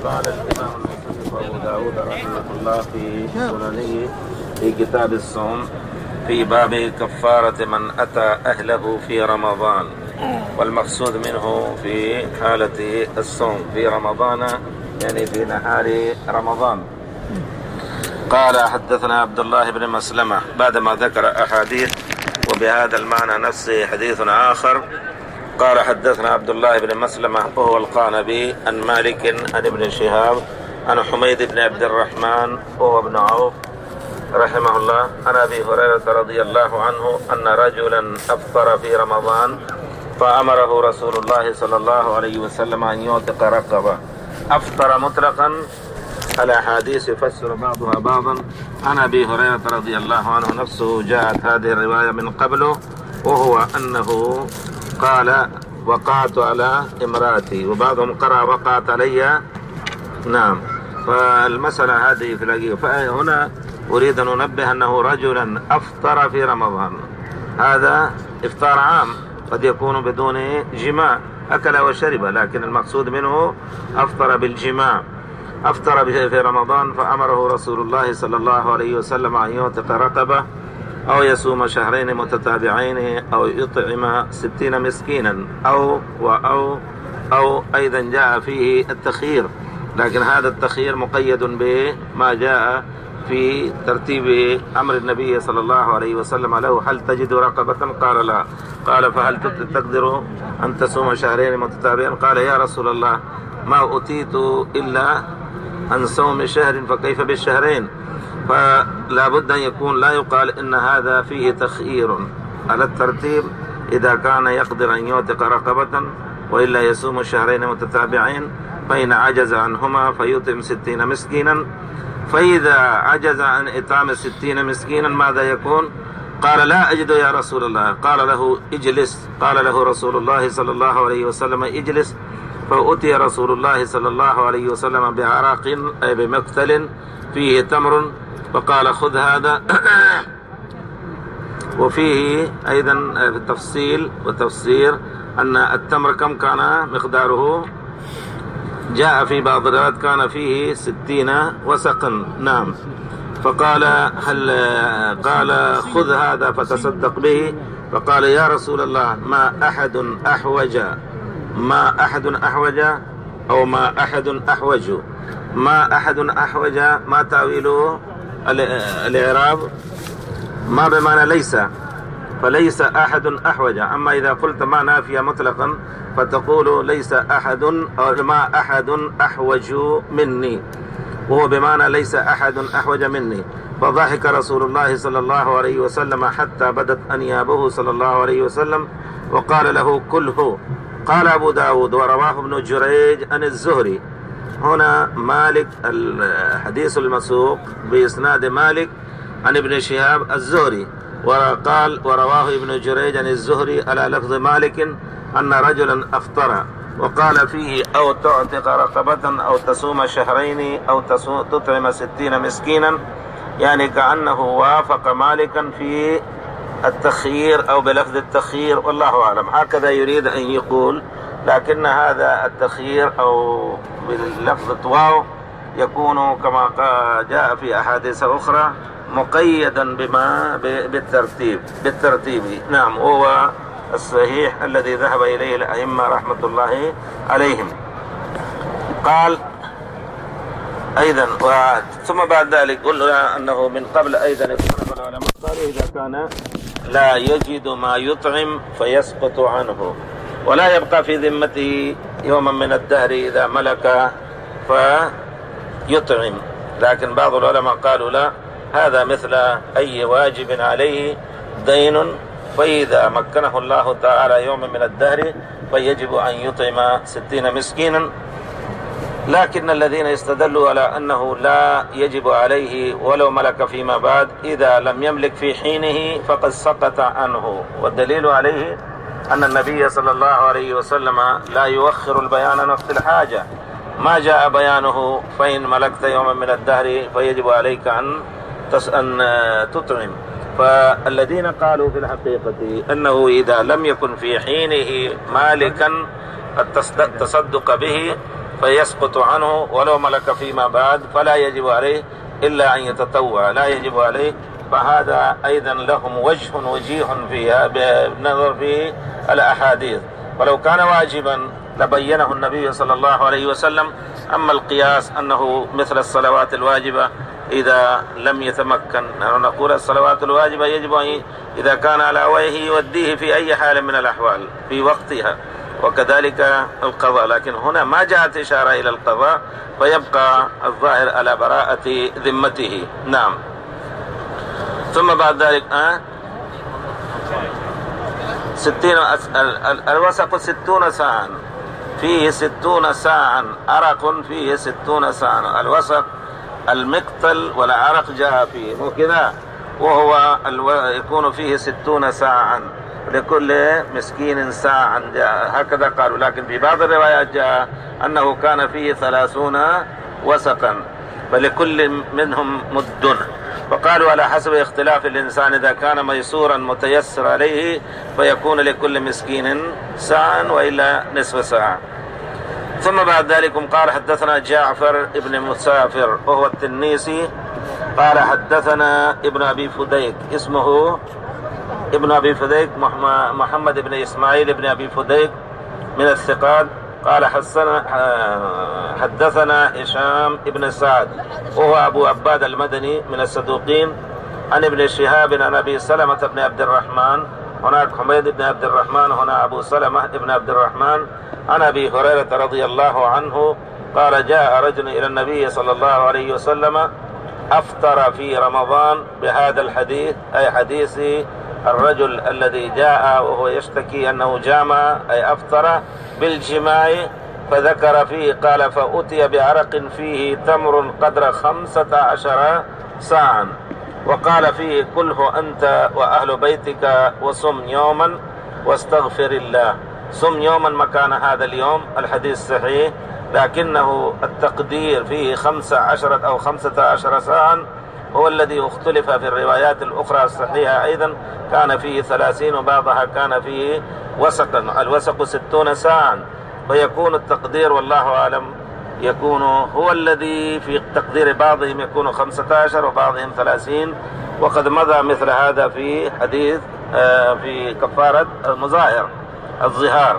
قال الإمام المصنف أبو داود رحمه الله في سننه في كتاب الصوم في باب كفارة من أتى أهله في رمضان، والمقصود منه في حالة الصوم في رمضان يعني في نهار رمضان. قال حدثنا عبد الله بن مسلمة بعدما ذكر أحاديث وبهذا المعنى نفسه حديث آخر. قال حدثنا عبد الله بن مسلمة وهو القعنبي عن مالك عن ابن شهاب عن حميد بن عبد الرحمن وهو ابن عوف رحمه الله عن أبي هريرة رضي الله عنه أن رجلا أفطر في رمضان فأمره رسول الله صلى الله عليه وسلم أن يعتق رقبة. أفطر مطلقا، الأحاديث يفسر بعضها بعضا. عن أبي هريرة رضي الله عنه نفسه جاءت هذه الرواية من قبله، وهو أنه قال وقعت على امرأتي، وبعضهم قرأ وقعت علي. نعم، فالمسألة هذه في الحقيقة. فهنا أريد أن أنبه أنه رجلا أفطر في رمضان، هذا إفطار عام قد يكون بدون جماع، أكل وشرب، لكن المقصود منه أفطر بالجماع. أفطر في رمضان فأمره رسول الله صلى الله عليه وسلم أن يعتق رقبة أو يصوم شهرين متتابعين أو يطعم 60 مسكينا أو أيضا جاء فيه التخيير، لكن هذا التخيير مقيد بما جاء في ترتيب أمر النبي صلى الله عليه وسلم له: هل تجد رقبة؟ قال لا. قال فهل تقدر أن تصوم شهرين متتابعين؟ قال يا رسول الله ما أوتيت إلا عن صوم شهر فكيف بالشهرين؟ فلا بد أن يكون، لا يقال إن هذا فيه تخيير على الترتيب إذا كان يقدر أن يعتق رقبة وإلا يصوم شهرين متتابعين، فإن عجز عنهما فيطعم 60 مسكينا. فإذا عجز عن إطعام 60 مسكينا ماذا يكون؟ قال لا أجد يا رسول الله. قال له اجلس. قال له رسول الله صلى الله عليه وسلم اجلس. فأتي رسول الله صلى الله عليه وسلم بعراق أي بمقتل فيه تمر، فقال خذ هذا. وفيه أيضا تفصيل وتفسير أن التمر كم كان مقداره، جاء في بعض الروايات كان فيه 60 وسقا. نعم. فقال قال خذ هذا فتصدق به. فقال يا رسول الله ما أحد أحوج أو ما أحد أحوج. ما أحد أحوج ما تأويله الإعراب؟ ما بمعنى ليس، فليس أحد أحوج. أما إذا قلت ما نافية مطلقا فتقول ليس أحد أو ما أحد أحوج مني، وهو بمعنى ليس أحد أحوج مني. فضحك رسول الله صلى الله عليه وسلم حتى بدت أنيابه صلى الله عليه وسلم وقال له كله. قال أبو داود ورواه ابن جريج عن الزهري. هنا مالك، الحديث المسوق بإسناد مالك عن ابن شهاب الزهري، وقال ورواه ابن جريج عن الزهري على لفظ مالك أن رجلا أفطر، وقال فيه أو تعتق رقبة أو تصوم شهرين أو تطعم 60 مسكينا، يعني كأنه وافق مالكا في التخيير أو بلفظ التخيير، والله أعلم هكذا يريد أن يقول. لكن هذا التخيير أو بلفظ واو يكون كما جاء في أحاديث أخرى مقيدا بما بالترتيب. نعم، هو الصحيح الذي ذهب إليه الأئمة رحمة الله عليهم. قال أيضا ثم بعد ذلك قلنا أنه من قبل أيضا اختلف العلماء، قالوا إذا كان لا يجد ما يطعم فيسقط عنه ولا يبقى في ذمته يوما من الدهر إذا ملك فيطعم. لكن بعض العلماء قالوا لا، هذا مثل أي واجب عليه دين، فإذا مكنه الله تعالى يوما من الدهر فيجب أن يطعم 60 مسكينا. لكن الذين استدلوا على أنه لا يجب عليه ولو ملك فيما بعد إذا لم يملك في حينه فقد سقط عنه، والدليل عليه أن النبي صلى الله عليه وسلم لا يؤخر البيان عن وقت الحاجة. ما جاء بيانه فإن ملكت يوما من الدهر فيجب عليك أن تطعم. فالذين قالوا في الحقيقة أنه إذا لم يكن في حينه مالكا التصدق به فيسقط عنه ولو ملك فيما بعد فلا يجب عليه إلا أن يتطوع، لا يجب عليه. فهذا أيضا لهم وجه وجيه فيها بالنظر في الأحاديث، ولو كان واجبا لبينه النبي صلى الله عليه وسلم. أما القياس أنه مثل الصلوات الواجبة إذا لم يتمكن، نقول الصلوات الواجبة يجب أن إذا كان على وجهه يوديه في أي حال من الأحوال في وقتها، وكذلك القضاء، لكن هنا ما جاءت إشارة إلى القضاء، فيبقى الظاهر على براءة ذمته. نعم. ثم بعد ذلك 60 الوسق 60 ساعا، فيه 60 ساعا عرق، فيه 60 ساعا. الوسق المقتل والعرق جاء فيه وكذا، وهو يكون فيه 60 ساعا، لكل مسكين ساعا جاء، هكذا قالوا. لكن في بعض الروايات جاء أنه كان فيه 30 وسقا، فلكل منهم مد. وقالوا على حسب اختلاف الإنسان، إذا كان ميسورا متيسر عليه فيكون لكل مسكين ساعة وإلا نصف ساعة. ثم بعد ذلك قال حدثنا جعفر ابن مسافر وهو التنيسي قال حدثنا ابن أبي فديك، اسمه ابن أبي فديك محمد بن إسماعيل ابن أبي فديك من الثقات. قال حدثنا هشام ابن سعد وهو أبو عباد المدني من الصدوقين، عن ابن شهاب عن أبي سلمة بن عبد الرحمن، هناك حميد بن عبد الرحمن، هنا أبو سلمة بن عبد الرحمن، عن أبي هريرة رضي الله عنه قال جاء رجل إلى النبي صلى الله عليه وسلم أفطر في رمضان بهذا الحديث، أي حديث الرجل الذي جاء وهو يشتكي أنه جامع أي أفطر بالجماع، فذكر فيه قال فأتي بعرق فيه تمر قدر 15 ساعا، وقال فيه كله أنت وأهل بيتك وصم يوما واستغفر الله. صم يوما مكان هذا اليوم، الحديث صحيح، لكنه التقدير فيه 15 أو 15 ساعة هو الذي اختلف في الروايات الأخرى الصحيحة. أيضا كان فيه 30 وبعضها كان فيه وسقا، الوسق 60 ساعة، فيكون التقدير والله أعلم يكون هو الذي في تقدير بعضهم يكون 15 وبعضهم 30، وقد مضى مثل هذا في حديث في كفارة المظاهر الظهار.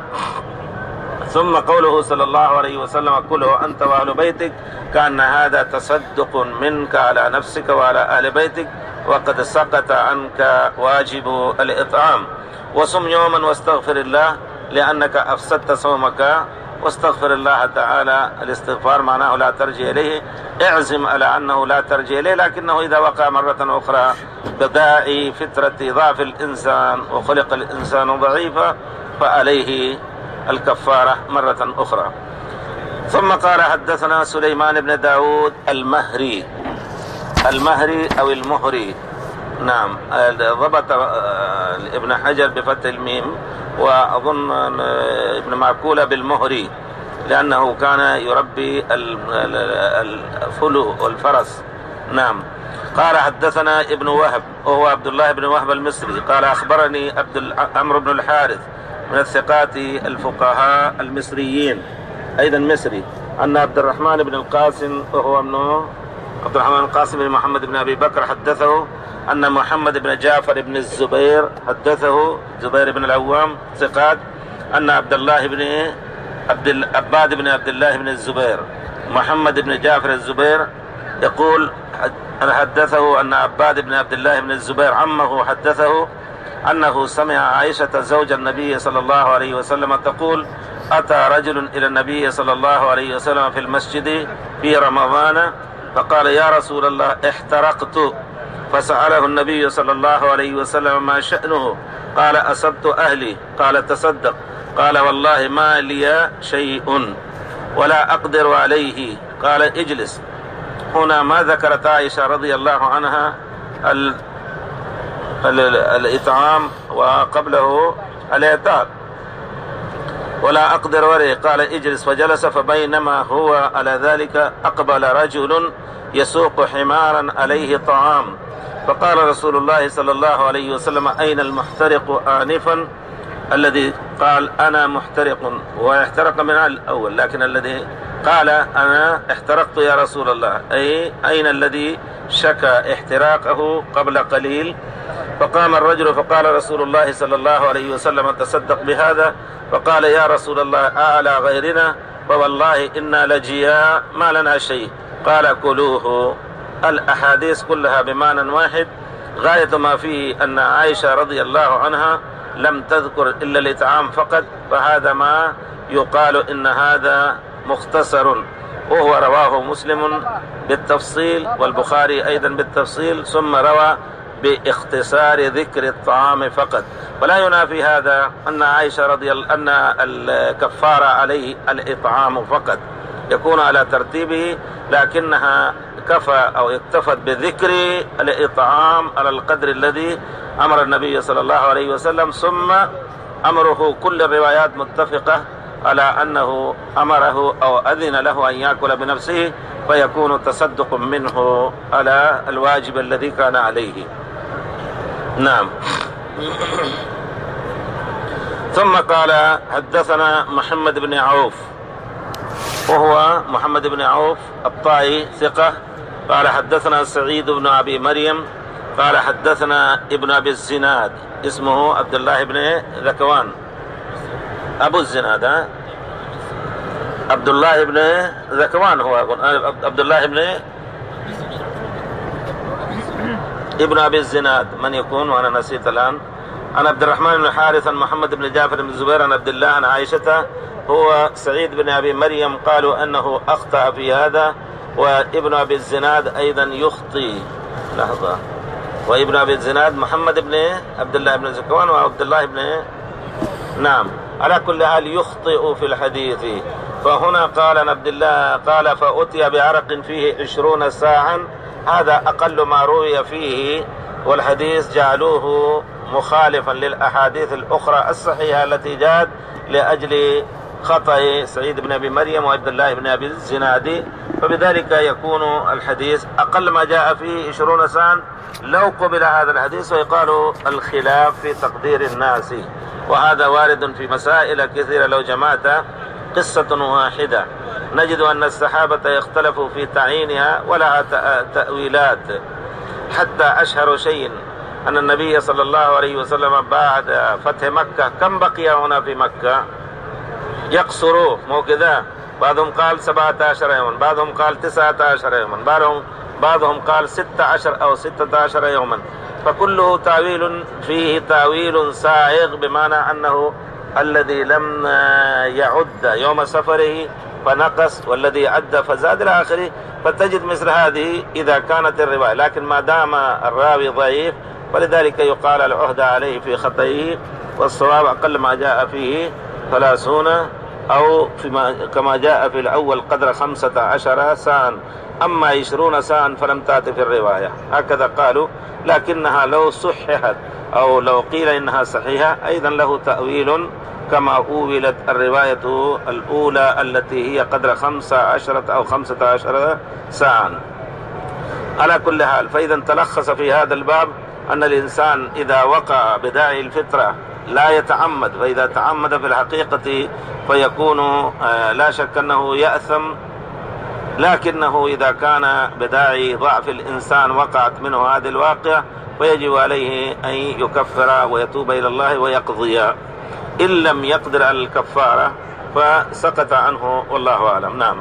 ثم قوله صلى الله عليه وسلم كله أنت وأهل بيتك، كان هذا تصدق منك على نفسك وعلى أهل بيتك، وقد سقط عنك واجب الإطعام. وصم يوما واستغفر الله لأنك أفسدت صومك، واستغفر الله تعالى. الاستغفار معناه لا ترجع إليه، اعزم على أنه لا ترجع إليه، لكنه إذا وقع مرة أخرى بداعي فترة ضعف الإنسان وخلق الإنسان ضعيفا فعليه الكفارة مرة أخرى. ثم قال حدثنا سليمان بن داود المهري أو المهري، نعم، ضبط ابن حجر بفتح الميم، وأظن ابن معقولة بالمهري، لأنه كان يربي الفلو والفرس. نعم. قال حدثنا ابن وهب وهو عبد الله بن وهب المصري قال أخبرني عمرو بن الحارث من الثقات الفقهاء المصريين أيضا مصري، أن عبد الرحمن بن القاسم وهو ابن عبد الرحمن القاسم بن محمد بن أبي بكر حدثه أن محمد بن جعفر بن الزبير حدثه، زبير بن العوام ثقات، أن عبد الله بن عباد بن عبد الله بن الزبير محمد بن جعفر الزبير يقول حدثه أن عباد بن عبد الله بن الزبير عمه حدثه أنه سمع عائشة زوج النبي صلى الله عليه وسلم تقول أتى رجل إلى النبي صلى الله عليه وسلم في المسجد في رمضان فقال يا رسول الله احترقت، فسأله النبي صلى الله عليه وسلم ما شأنه؟ قال أصبت أهلي. قال تصدق. قال والله ما لي شيء ولا أقدر عليه. قال اجلس. هنا ما ذكرت عائشة رضي الله عنها الإطعام وقبله الإعتاق، ولا أقدر عليه. قال اجلس، فجلس. فبينما هو على ذلك أقبل رجل يسوق حمارا عليه طعام، فقال رسول الله صلى الله عليه وسلم أين المحترق آنفا؟ الذي قال أنا محترق، ويحترق من الأول، لكن الذي قال أنا احترقت يا رسول الله، أي أين الذي شكى احتراقه قبل قليل؟ فقام الرجل فقال رسول الله صلى الله عليه وسلم تصدق بهذا، فقال يا رسول الله أعلى غيرنا، فوالله إنا لجياء ما لنا شيء. قال كلوه. الأحاديث كلها بمعنى واحد، غاية ما فيه أن عائشة رضي الله عنها لم تذكر إلا الإطعام فقط، فهذا ما يقال إن هذا مختصر، وهو رواه مسلم بالتفصيل والبخاري أيضا بالتفصيل، ثم روى باختصار ذكر الطعام فقط. ولا ينافي هذا أن عائشة رضي الله أن الكفارة عليه الإطعام فقط، يكون على ترتيبه، لكنها كفى أو اكتفت بذكر الإطعام على القدر الذي أمر النبي صلى الله عليه وسلم، ثم أمره كل الروايات متفقة على أنه أمره أو أذن له أن يأكل بنفسه، فيكون تصدق منه على الواجب الذي كان عليه. نعم. ثم قال حدثنا محمد بن عوف، وهو محمد بن عوف الطائي ثقة، قال حدثنا سعيد بن أبي مريم قال حدثنا ابن أبي الزناد، اسمه عبد الله بن ذكوان أبو الزناد، عبد الله بن ذكوان هو عبد الله بن ابن أبي الزناد، من يكون وأنا نسيت الآن. عن عبد الرحمن بن الحارث عن محمد بن جعفر بن الزبير عن عبد الله عن عائشة، هو سعيد بن أبي مريم قالوا أنه أخطأ في هذا، وابن أبي الزناد أيضا يخطي. لحظة، وابن أبي الزناد محمد بن عبد الله بن ذكوان وعبد الله بن نعم، على كل حال يخطئ في الحديث. فهنا قال عن عبد الله قال فأتي بعرق فيه 20 ساعا، هذا أقل ما روي فيه، والحديث جعلوه مخالفا للأحاديث الأخرى الصحيحة التي جاءت لأجل خطأ سعيد بن أبي مريم وعبد الله بن أبي الزناد، فبذلك يكون الحديث أقل ما جاء فيه 20 ساعة لو قبل هذا الحديث، ويقال الخلاف في تقدير الناس، وهذا وارد في مسائل كثيرة. لو جمعت قصة واحدة نجد أن الصحابة يختلفوا في تعيينها ولها تأويلات، حتى أشهر شيء أن النبي صلى الله عليه وسلم بعد فتح مكة كم بقي هنا في مكة؟ يقصروه، مو كذا؟ بعضهم قال 17 يوما، بعضهم قال 19 يوما، بعضهم قال 16 أو 16 يوما، فكله تأويل فيه تأويل سائغ، بمعنى أنه الذي لم يعد يوم سفره فنقص، والذي عد فزاد إلى آخره. فتجد مثل هذه إذا كانت الرواية، لكن ما دام الراوي ضعيف فلذلك يقال العهدة عليه في خطئه، والصواب أقل ما جاء فيه 30 أو كما جاء في الأول قدر 15 ساعة، أما 20 ساعة فلم تأتي في الرواية، هكذا قالوا. لكنها لو صححت أو لو قيل إنها صحيحة أيضا له تأويل، كما أولت الرواية الأولى التي هي قدر 15 أو 15 ساعة. على كل حال، فإذا تلخص في هذا الباب أن الإنسان إذا وقع بداعي الفطرة لا يتعمد، فإذا تعمد في الحقيقة فيكون لا شك أنه يأثم، لكنه إذا كان بداعي ضعف الإنسان وقعت منه هذه الواقعة فيجب عليه أن يكفر ويتوب إلى الله ويقضي. إن لم يقدر على الكفارة فسقط عنه، والله أعلم. نعم.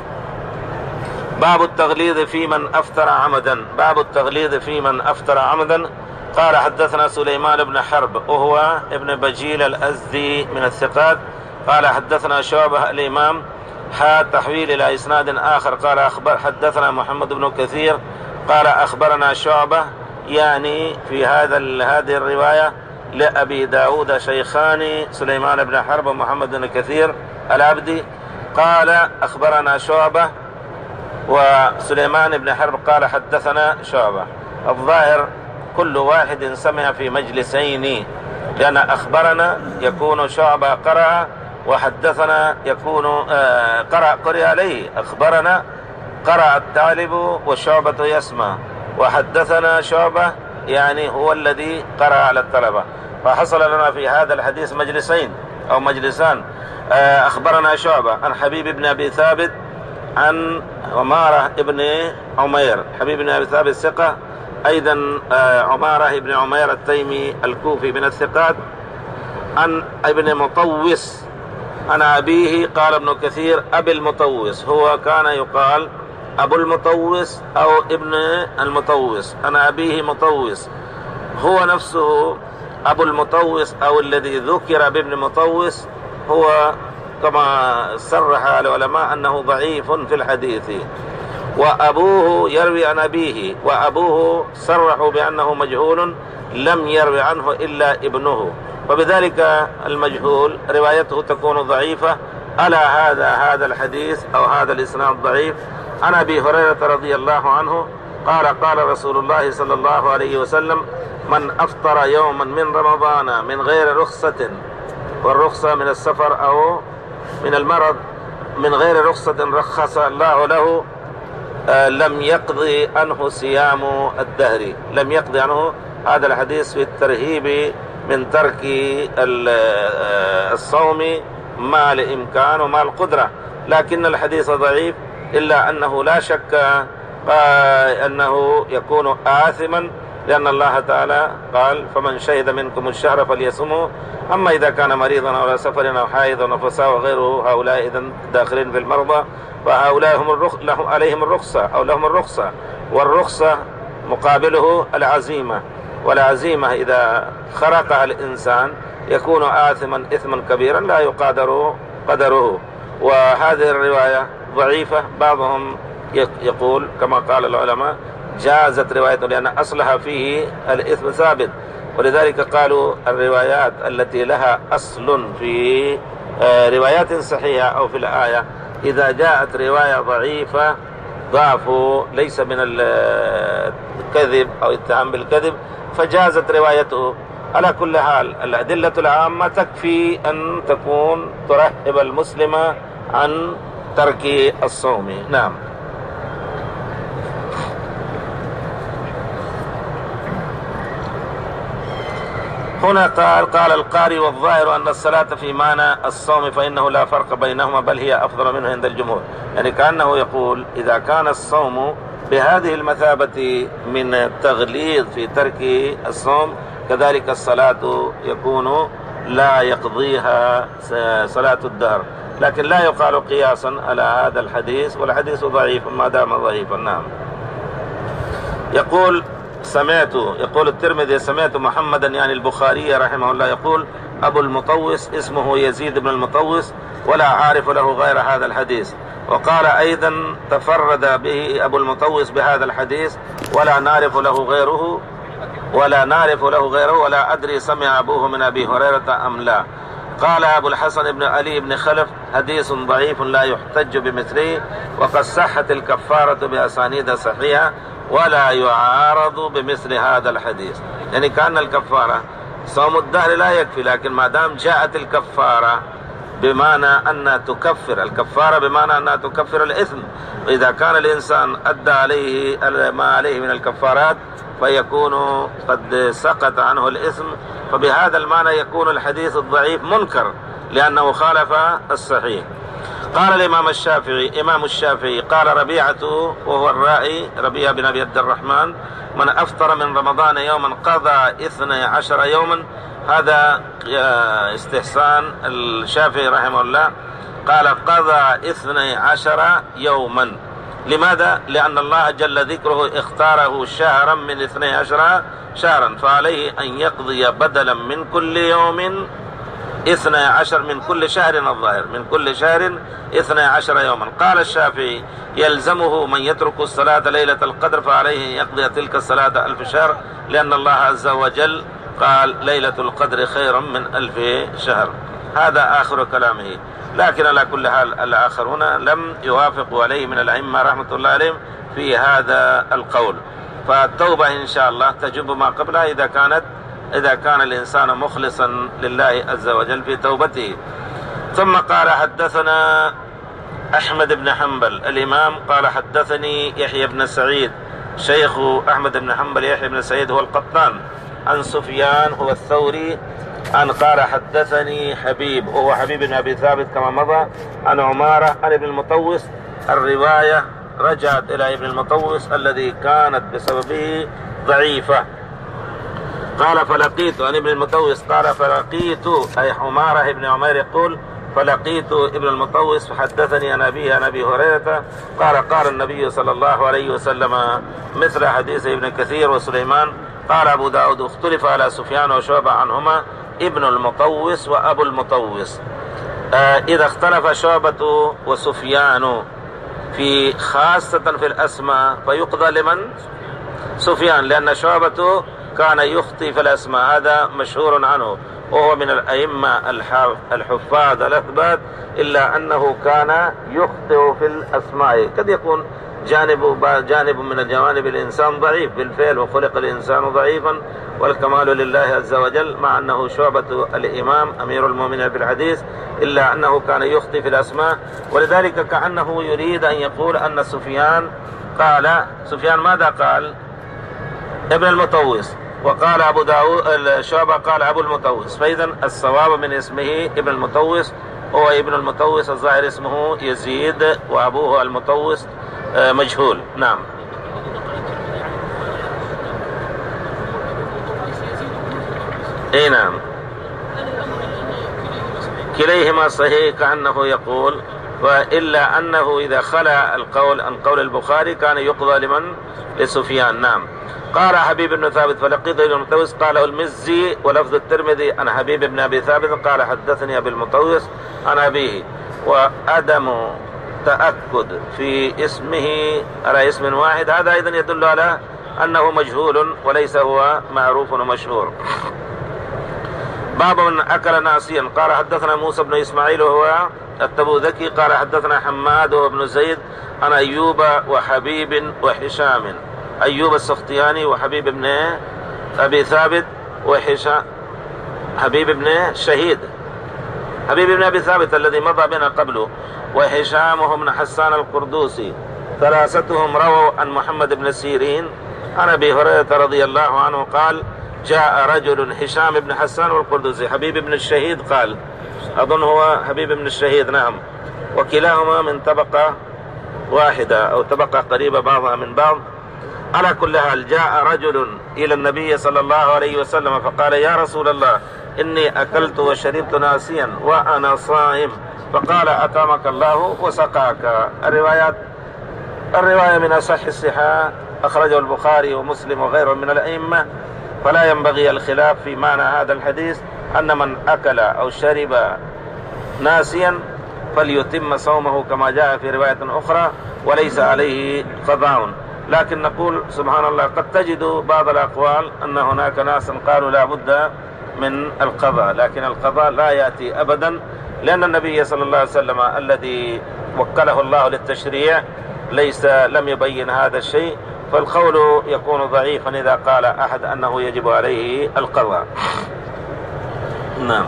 باب التغليظ في من أفطر عمدا. باب التغليظ في من أفطر عمدا. قال حدثنا سليمان بن حرب وهو ابن بجيل الأزدي من الثقات، قال حدثنا شعبة الإمام تحويل إلى إسناد آخر، قال حدثنا محمد بن كثير قال أخبرنا شعبة، يعني في هذه الرواية لأبي داود شيخان سليمان بن حرب ومحمد بن كثير العبدي، قال أخبرنا شعبة، وسليمان بن حرب قال حدثنا شعبة. الظاهر كل واحد سمع في مجلسين، لأن أخبرنا يكون شعبة قرأ، وحدثنا يكون قرأ عليه. أخبرنا قرأ الطالب والشعبة يسمع، وحدثنا شعبة يعني هو الذي قرأ على الطلبة، فحصل لنا في هذا الحديث مجلسين أو مجلسان. أخبرنا شعبة عن حبيب بن أبي ثابت عن عمارة ابن عمير حبيب بن أبي ثابت الثقة، أيضا عمارة ابن عمير التيمي الكوفي من الثقات، عن ابن مطوس عن أبيه. قال ابن كثير أبي المطوس، هو كان يقال أبو المطوس أو ابن المطوس، عن أبيه مطوس، هو نفسه أبو المطوس أو الذي ذكر بابن مطوس، هو كما صرح العلماء أنه ضعيف في الحديث. وأبوه يروي عن أبيه، وأبوه صرحوا بأنه مجهول لم يروي عنه إلا ابنه، وبذلك المجهول روايته تكون ضعيفة. على هذا الحديث أو هذا الإسناد ضعيف. عن أبي هريرة رضي الله عنه قال قال رسول الله صلى الله عليه وسلم: من أفطر يوما من رمضان من غير رخصة، والرخصة من السفر أو من المرض، من غير رخصة رخص الله له، لم يقضي عنه صيام الدهر. لم يقضي عنه. هذا الحديث في الترهيب من ترك الصوم مع الإمكان ومع القدرة، لكن الحديث ضعيف، إلا أنه لا شك أنه يكون آثما، لأن الله تعالى قال: فمن شهد منكم الشهر فليصمه. أما إذا كان مريضا أو على سفر أو حائض أو نفساء وغيره، هؤلاء إذا داخلين في المرضى، فهؤلاء عليهم الرخصة أو لهم الرخصة، والرخصة مقابله العزيمة، والعزيمة إذا خرقها الإنسان يكون آثما إثما كبيرا لا يقادر قدره. وهذه الرواية ضعيفة. بعضهم يقول كما قال العلماء: جازت روايته لأن أصلها فيه الإثم ثابت، ولذلك قالوا الروايات التي لها أصل في روايات صحيحة أو في الآية، إذا جاءت رواية ضعيفة ضعفوا ليس من الكذب أو اتهام بالكذب، فجازت روايته. على كل حال الأدلة العامة تكفي أن تكون ترهب المسلم عن ترك الصوم. نعم. هنا قال القاري: والظاهر أن الصلاة في معنى الصوم فإنه لا فرق بينهما، بل هي أفضل منه عند الجمهور. يعني كأنه يقول إذا كان الصوم بهذه المثابة من التغليظ في ترك الصوم، كذلك الصلاة يكون لا يقضيها صلاة الدهر، لكن لا يقال قياسا على هذا الحديث، والحديث ضعيف ما دام ضعيفا. نعم. يقول الترمذي: سمعت محمدا يعني البخاري رحمه الله يقول: أبو المطوس اسمه يزيد بن المطوس، ولا عارف له غير هذا الحديث. وقال أيضا: تفرد به أبو المطوس بهذا الحديث، ولا نعرف له غيره، ولا أدري سمع أبوه من أبي هريرة أم لا. قال أبو الحسن بن علي بن خلف: حديث ضعيف لا يحتج بمثله، وقد صحت الكفارة بأسانيد صحيحة، ولا يعارض بمثل هذا الحديث. يعني كأن الكفارة صوم الدهر لا يكفي، لكن ما دام جاءت الكفارة بمعنى أن تكفر، الكفارة بمعنى أنها تكفر الإثم، وإذا كان الإنسان أدى عليه ما عليه من الكفارات فيكون قد سقط عنه الإثم، فبهذا المعنى يكون الحديث الضعيف منكر لأنه خالف الصحيح. قال الإمام الشافعي قال ربيعة وهو الرائي، ربيعة بن أبي عبد الرحمن: من أفطر من رمضان يوما قضى 12 يوما. هذا استحسان الشافعي رحمه الله، قال قضى 12 يوما. لماذا؟ لأن الله جل ذكره اختاره شهرا من 12 شهرا، فعليه أن يقضي بدلا من كل يوم 12 من كل شهر، الظاهر من كل شهر 12 يوما. قال الشافعي: يلزمه من يترك الصلاة ليلة القدر فعليه أن يقضي تلك الصلاة 1000 شهر، لأن الله عز وجل قال: ليلة القدر خير من 1000 شهر. هذا آخر كلامه. لكن على كل حال الآخرون لم يوافقوا عليه من الأئمة رحمة الله عليهم في هذا القول. فالتوبة إن شاء الله تجب ما قبلها إذا كان الإنسان مخلصا لله عز وجل في توبته. ثم قال: حدثنا أحمد بن حنبل الإمام قال: حدثني يحيى بن سعيد شيخ أحمد بن حنبل. يحيى بن سعيد هو القطان، عن سفيان هو الثوري، عن قال: حدثني حبيب وهو حبيب بن أبي ثابت كما مضى، عن عمارة عن ابن المطوس الرواية رجعت إلى ابن المطوس الذي كانت بسببه ضعيفة. قال فلقيت عن ابن المطوس قال فلقيت أي حمارة بن عمير يقول فلقيت ابن المطوس فحدثني عن أبيه عن أبي هريرة قال النبي صلى الله عليه وسلم مثل حديث ابن كثير وسليمان. قال أبو داود اختلف على سفيان وشعبة عنهما ابن المطوس وأبو المطوس. إذا اختلف شعبة وسفيان في خاصة في الأسماء فيقضى لمن؟ سفيان، لأن شعبة كان يخطي في الأسماء، هذا مشهور عنه وهو من الأئمة الحفاظ الأثبات، إلا أنه كان يخطئ في الأسماء. قد يكون جانب من الجوانب الإنسان ضعيف بالفعل، وخلق الإنسان ضعيفا والكمال لله عز وجل، مع أنه شعبة الإمام أمير المؤمنين في الحديث، إلا أنه كان يخطئ في الأسماء. ولذلك كأنه يريد أن يقول أن سفيان ماذا قال؟ ابن المطوس، وقال أبو داود شعبة قال أبو المطوس، فإذا الصواب من اسمه ابن المطوس هو ابن المطوس، الظاهر اسمه يزيد وأبوه المطوس مجهول. نعم. اي نعم، كليهما صحيح كأنه يقول، وإلا أنه إذا خلى القول عن قول البخاري كان يقضى لمن؟ لسفيان. نعم. قال حبيب بن ثابت فلقيت ابن المطوس قاله المزي، ولفظ الترمذي عن حبيب بن أبي ثابت قال حدثني أبي المطوس عن أبيه. وعدم تأكد في اسمه على اسم واحد هذا أيضا يدل على أنه مجهول وليس هو معروف ومشهور. باب من أكل ناسيا. قال حدثنا موسى بن إسماعيل وهو التبوذكي قال حدثنا حماد وابن زيد عن أيوب وحبيب وحشام، أيوب السختياني وحبيب بن أبي ثابت وحشام، حبيب بن شهيد، حبيب بن أبي ثابت الذي مضى بنا قبله، وحشام بن حسان القردوسي، ثلاثتهم رووا عن محمد بن سيرين عن أبي هريرة رضي الله عنه قال جاء رجل، هشام بن حسان والقردوسي، حبيب بن الشهيد قال أظن هو حبيب بن الشهيد. نعم. وكلاهما من طبقة واحدة أو طبقة قريبة بعضها من بعض. على كل حال جاء رجل إلى النبي صلى الله عليه وسلم فقال يا رسول الله إني أكلت وشربت ناسيا وأنا صائم، فقال أطعمك الله وسقاك. الرواية من أصح الصحاح، أخرجه البخاري ومسلم وغيره من الأئمة، فلا ينبغي الخلاف في معنى هذا الحديث أن من أكل أو شرب ناسيا فليتم صومه كما جاء في رواية أخرى وليس عليه قضاء. لكن نقول سبحان الله قد تجد بعض الأقوال أن هناك ناس قالوا لا بد من القضاء، لكن القضاء لا يأتي أبدا، لأن النبي صلى الله عليه وسلم الذي وكله الله للتشريع لم يبين هذا الشيء، فالقول يكون ضعيفا إذا قال أحد أنه يجب عليه القضاء. نعم.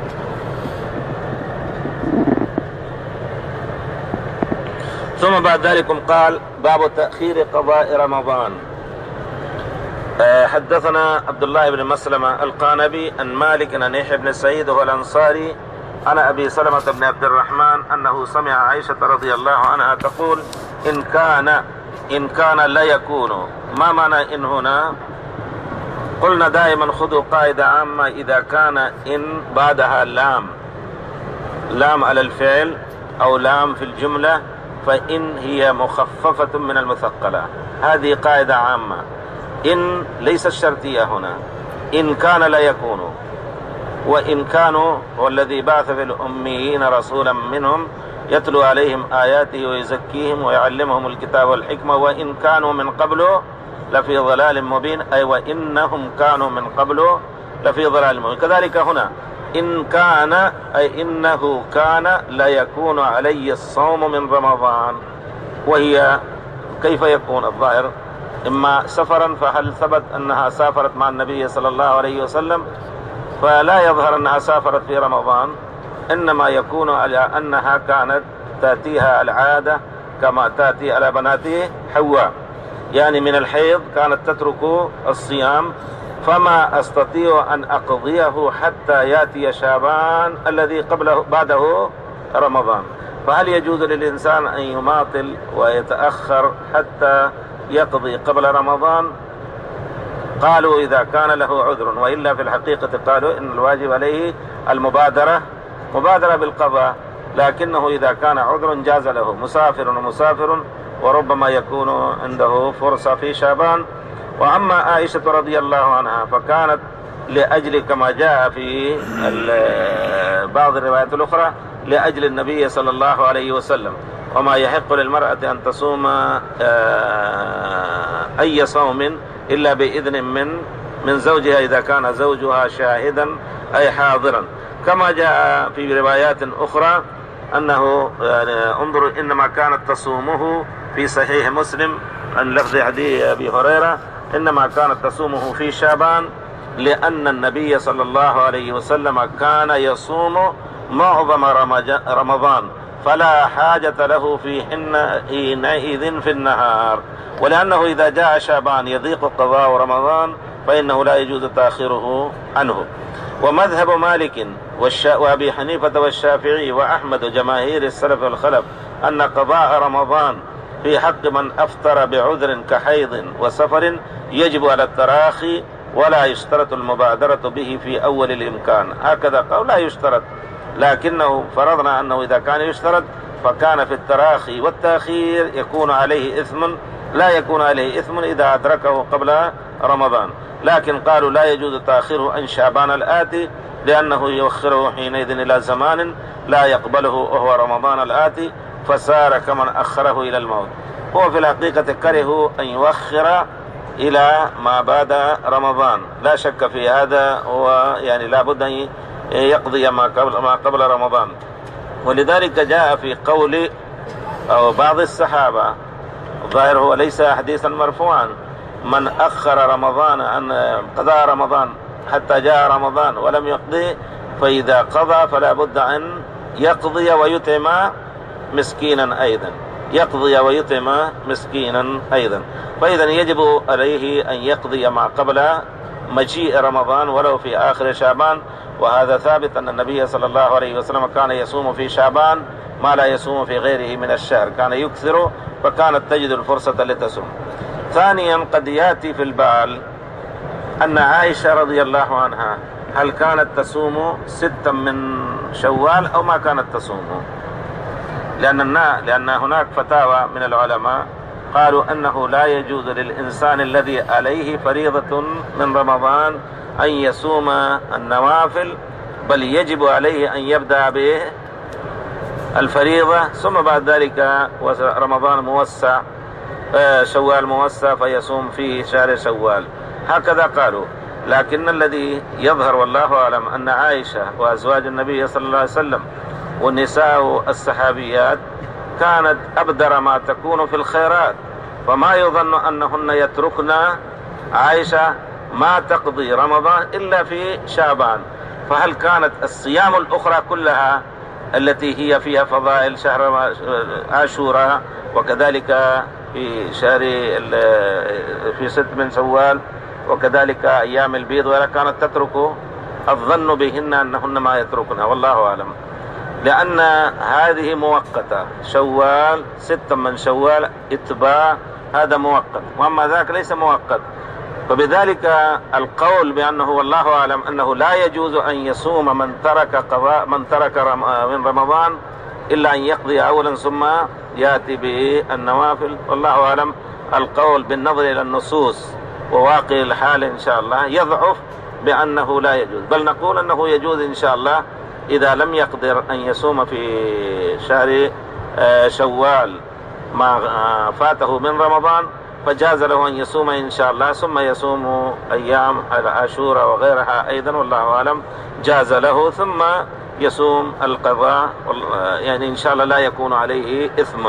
ثم بعد ذلك قال باب تأخير قضاء رمضان. حدثنا عبد الله بن مسلمة القانبي عن مالك عن يحيى بن سعيد وهو الأنصاري عن أبي سلمة بن عبد الرحمن أنه سمع عائشة رضي الله عنها تقول إن كان لا يكون. ما معنى إن هنا؟ قلنا دائما خذوا قاعدة عامة، إذا كان إن بعدها لام على الفعل أو لام في الجملة فإن هي مخففة من المثقلة، هذه قاعدة عامة. إن ليست شرطية هنا، إن كان لا يكون، وإن كانوا هو الذي بعث في الأميين رسولا منهم يتلو عليهم آياته ويزكيهم ويعلمهم الكتاب والحكمة وإن كانوا من قبله لفي ضلال مبين، أي وإنهم كانوا من قبله لفي ضلال مبين. كذلك هنا إن كان أي إنه كان لا يكون علي الصوم من رمضان، وهي كيف يكون؟ الظاهر إما سفرا، فهل ثبت أنها سافرت مع النبي صلى الله عليه وسلم؟ فلا يظهر أنها سافرت في رمضان، إنما يكون على أنها كانت تأتيها العادة كما تأتي على بنات حواء، يعني من الحيض كانت تترك الصيام، فما أستطيع أن أقضيه حتى يأتي شعبان الذي بعده رمضان. فهل يجوز للإنسان أن يماطل ويتأخر حتى يقضي قبل رمضان؟ قالوا إذا كان له عذر، وإلا في الحقيقة قالوا إن الواجب عليه المبادرة بالقضاء، لكنه إذا كان عذر جاز له، مسافر وربما يكون عنده فرصة في شعبان. وأما عائشة رضي الله عنها فكانت لأجل كما جاء في بعض الروايات الأخرى لأجل النبي صلى الله عليه وسلم، وما يحق للمرأة أن تصوم أي صوم إلا بإذن من زوجها إذا كان زوجها شاهدا أي حاضرا، كما جاء في روايات أخرى أنه انظر إنما كانت تصومه في صحيح مسلم عن لفظ حديث أبي هريرة إنما كانت تصومه في شعبان لأن النبي صلى الله عليه وسلم كان يصوم معظم رمضان فلا حاجة له حينئذ في النهار، ولأنه إذا جاء شعبان يضيق قضاء رمضان فإنه لا يجوز تأخيره عنه. ومذهب مالك وأبي حنيفة والشافعي وأحمد جماهير السلف والخلف أن قضاء رمضان في حق من أفطر بعذر كحيض وسفر يجب على التراخي ولا يشترط المبادرة به في أول الإمكان، هكذا قال لا يشترط، لكنه فرضنا أنه إذا كان يشترط فكان في التراخي والتأخير يكون عليه إثم، لا يكون عليه إثم إذا أدركه قبل رمضان، لكن قالوا لا يجوز تأخيره عن شعبان الآتي لأنه يؤخره حينئذ إلى زمان لا يقبله وهو رمضان الآتي، فسار كمن أخره إلى الموت. هو في الحقيقة كره أن يؤخر إلى ما بعد رمضان، لا شك في هذا، هو يعني لا بد أن يقضي ما قبل رمضان. ولذلك جاء في قول أو بعض الصحابة ظاهر هو ليس حديثا مرفوعا من أخر رمضان عن قضاء رمضان حتى جاء رمضان ولم يقضي فإذا قضى فلا بد أن يقضي ويطعم مسكينا أيضا، يقضي ويطعم مسكينا أيضا، فإذا يجب عليه أن يقضي ما قبل مجيء رمضان ولو في آخر شعبان. وهذا ثابت أن النبي صلى الله عليه وسلم كان يصوم في شعبان ما لا يصوم في غيره من الشهر، كان يكثر فكانت تجد الفرصة لتصوم. ثانيا قد يأتي في البال أن عائشة رضي الله عنها هل كانت تصوم 6 من شوال أو ما كانت تصوم، لأن هناك فتاوى من العلماء قالوا أنه لا يجوز للإنسان الذي عليه فريضة من رمضان أن يصوم النوافل، بل يجب عليه أن يبدأ به الفريضة ثم بعد ذلك رمضان موسع شوال موسع فيصوم في شهر شوال، هكذا قالوا. لكن الذي يظهر والله أعلم أن عائشة وأزواج النبي صلى الله عليه وسلم والنساء الصحابيات كانت أبدر ما تكون في الخيرات، فما يظن أنهن يتركن عائشة ما تقضي رمضان إلا في شعبان، فهل كانت الصيام الأخرى كلها التي هي فيها فضائل شهر عاشوراء وكذلك في شهر في 6 من شوال وكذلك أيام البيض ولا كانت تترك؟ الظن بهن أنهن ما يتركنها والله أعلم، لأن هذه مؤقتة، شوال 6 من شوال اتباع هذا مؤقت، وأما ذاك ليس مؤقت. فبذلك القول بأنه والله أعلم أنه لا يجوز أن يصوم من ترك من رمضان إلا أن يقضي أولا ثم يأتي بالنوافل، والله أعلم القول بالنظر إلى النصوص وواقع الحال إن شاء الله يضعف بأنه لا يجوز، بل نقول أنه يجوز إن شاء الله إذا لم يقدر أن يصوم في شهر شوال ما فاته من رمضان فجاز له أن يصوم إن شاء الله، ثم يصوم أيام عاشوراء وغيرها أيضا والله أعلم جاز له، ثم يصوم القضاء يعني إن شاء الله لا يكون عليه إثم.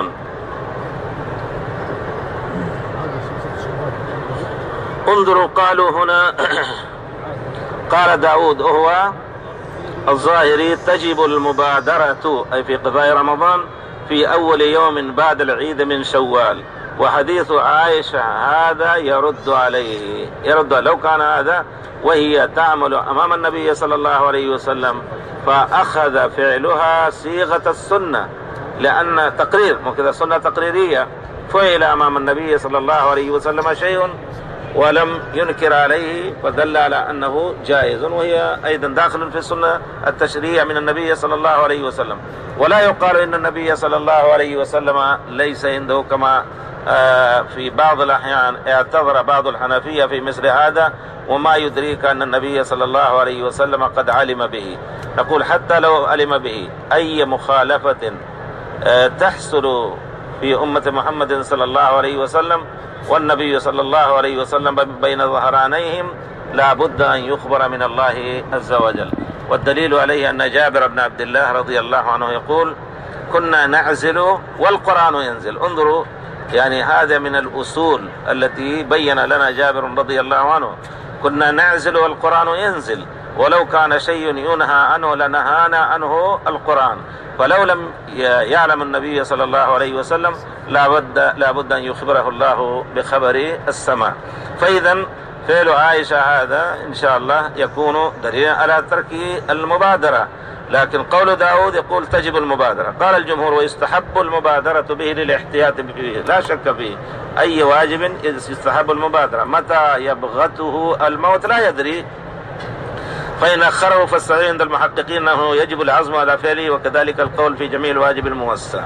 انظروا قالوا هنا قال داود وهو الظاهري تجب المبادرة أي في قضاء رمضان في أول يوم بعد العيد من شوال، وحديث عائشة هذا يرد عليه، لو كان هذا وهي تعمل أمام النبي صلى الله عليه وسلم فأخذ فعلها صيغة السنة، لأن تقرير وكذا سنة تقريرية، فعل أمام النبي صلى الله عليه وسلم شيء ولم ينكر عليه فدل على أنه جائز، وهي أيضا داخل في السنة التشريع من النبي صلى الله عليه وسلم. ولا يقال إن النبي صلى الله عليه وسلم ليس عنده، كما في بعض الأحيان اعتذر بعض الحنفية في مثل هذا، وما يدريك أن النبي صلى الله عليه وسلم قد علم به. نقول حتى لو علم به أي مخالفة تحصل في أمة محمد صلى الله عليه وسلم والنبي صلى الله عليه وسلم بين ظهرانيهم، لا بد أن يخبر من الله عز وجل. والدليل عليه أن جابر بن عبد الله رضي الله عنه يقول: كنا نعزل والقرآن ينزل. انظروا، يعني هذا من الأصول التي بين لنا جابر رضي الله عنه. كنا نعزل والقرآن ينزل، ولو كان شيء ينهى عنه لنهانا عنه القرآن. فلو لم يعلم النبي صلى الله عليه وسلم لا بد أن يخبره الله بخبر السماء. فإذا فعل عائشة هذا إن شاء الله يكون دليلا على ترك المبادرة، لكن قول داود يقول تجب المبادرة. قال الجمهور: ويستحب المبادرة به للاحتياط به، لا شك فيه. أي واجب يستحب المبادرة، متى يبغته الموت لا يدري، فإن أخره فالصحيح عند المحققين أنه يجب العزم على فعله، وكذلك القول في جميع الواجب الموسع.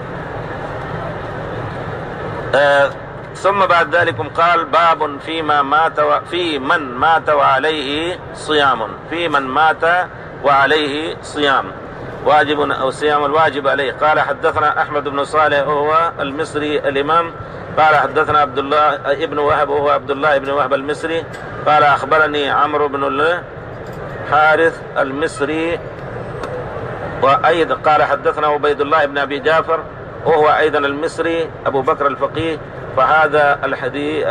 ثم بعد ذلك قال: باب في من مات وعليه صيام. في من مات وعليه صيام واجب أو صيام الواجب عليه. قال: حدثنا أحمد بن صالح وهو المصري الإمام، قال: حدثنا عبد الله ابن وهب وهو عبد الله بن وهب المصري، قال: أخبرني عمرو بن الحارث المصري، وأيضا قال: حدثنا عبيد الله بن أبي جعفر وهو أيضا المصري أبو بكر الفقيه. فهذا الحديث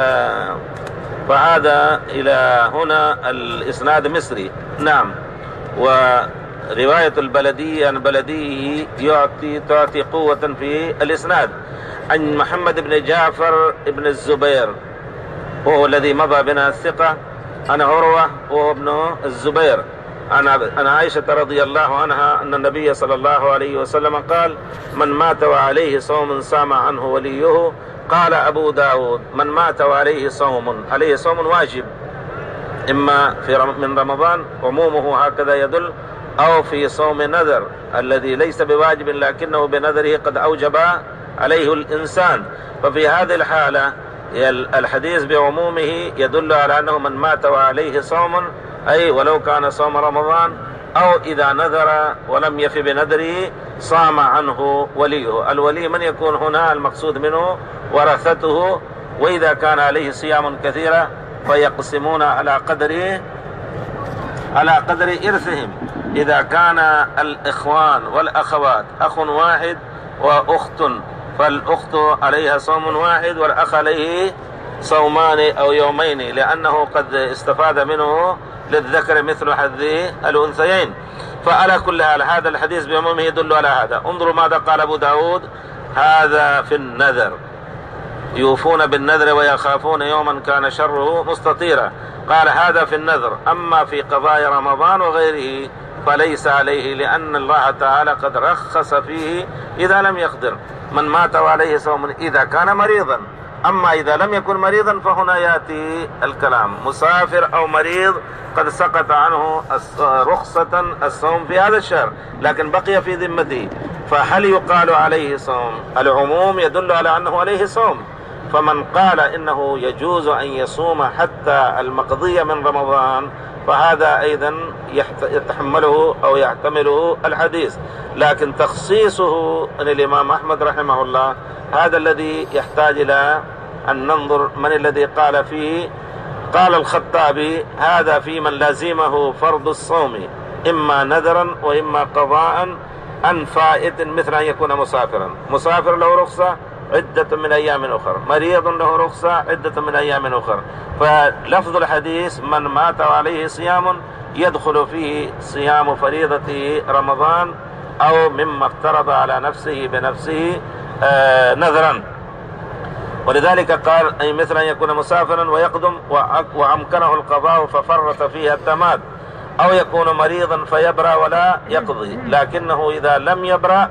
فهذا إلى هنا الإسناد مصري. نعم. ورواية البلدي عن بلديه تعطي قوة في الإسناد. عن محمد بن جعفر بن الزبير وهو الذي مضى بنا الثقة، عن عروة وهو ابن الزبير، عن عائشة رضي الله عنها أن النبي صلى الله عليه وسلم قال: من مات وعليه صوم صام عنه وليه. قال أبو داود: من مات وعليه صوم، عليه صوم واجب، إما من رمضان عمومه هكذا يدل، أو في صوم نذر الذي ليس بواجب لكنه بنذره قد أوجب عليه الإنسان. ففي هذه الحالة الحديث بعمومه يدل على أنه من مات وعليه صوم، أي ولو كان صوم رمضان، أو إذا نذر ولم يف بنذره صام عنه وليه. الولي من يكون هنا المقصود منه ورثته، وإذا كان عليه صيام كثيرة فيقسمون على قدر إرثهم. إذا كان الإخوان والأخوات أخ واحد وأخت، فالأخت عليها صوم واحد والأخ عليه صومان أو يومين، لأنه قد استفاد منه للذكر مثل حظ الأنثيين. فعلى كل حال هذا الحديث بعمومه يدل على هذا. انظروا ماذا قال أبو داود: هذا في النذر، يوفون بالنذر ويخافون يوما كان شره مستطيرا. قال: هذا في النذر. أما في قضاء رمضان وغيره فليس عليه، لأن الله تعالى قد رخص فيه إذا لم يقدر. من مات وعليه صوم إذا كان مريضا، أما إذا لم يكن مريضا فهنا يأتي الكلام: مسافر أو مريض قد سقط عنه رخصة الصوم في هذا الشهر لكن بقي في ذمته، فهل يقال عليه صوم؟ العموم يدل على أنه عليه صوم. فمن قال إنه يجوز أن يصوم حتى المقضية من رمضان فهذا أيضا يتحمله أو يحتمله الحديث، لكن تخصيصه الإمام أحمد رحمه الله هذا الذي يحتاج إلى أن ننظر من الذي قال فيه. قال الخطابي: هذا في من لازمه فرض الصوم إما نذرا وإما قضاء عن فائت، مثل أن يكون مسافرا. مسافر له رخصة عدة من أيام أخرى، مريض له رخصة عدة من أيام أخرى. فلفظ الحديث من مات وعليه صيام يدخل فيه صيام فريضة رمضان أو مما افترض على نفسه بنفسه نذرا. ولذلك قال: أي مثل أن يكون مسافرا ويقدم وأمكنه القضاء ففرط فيها التماد، أو يكون مريضا فيبرأ ولا يقضي، لكنه إذا لم يبرأ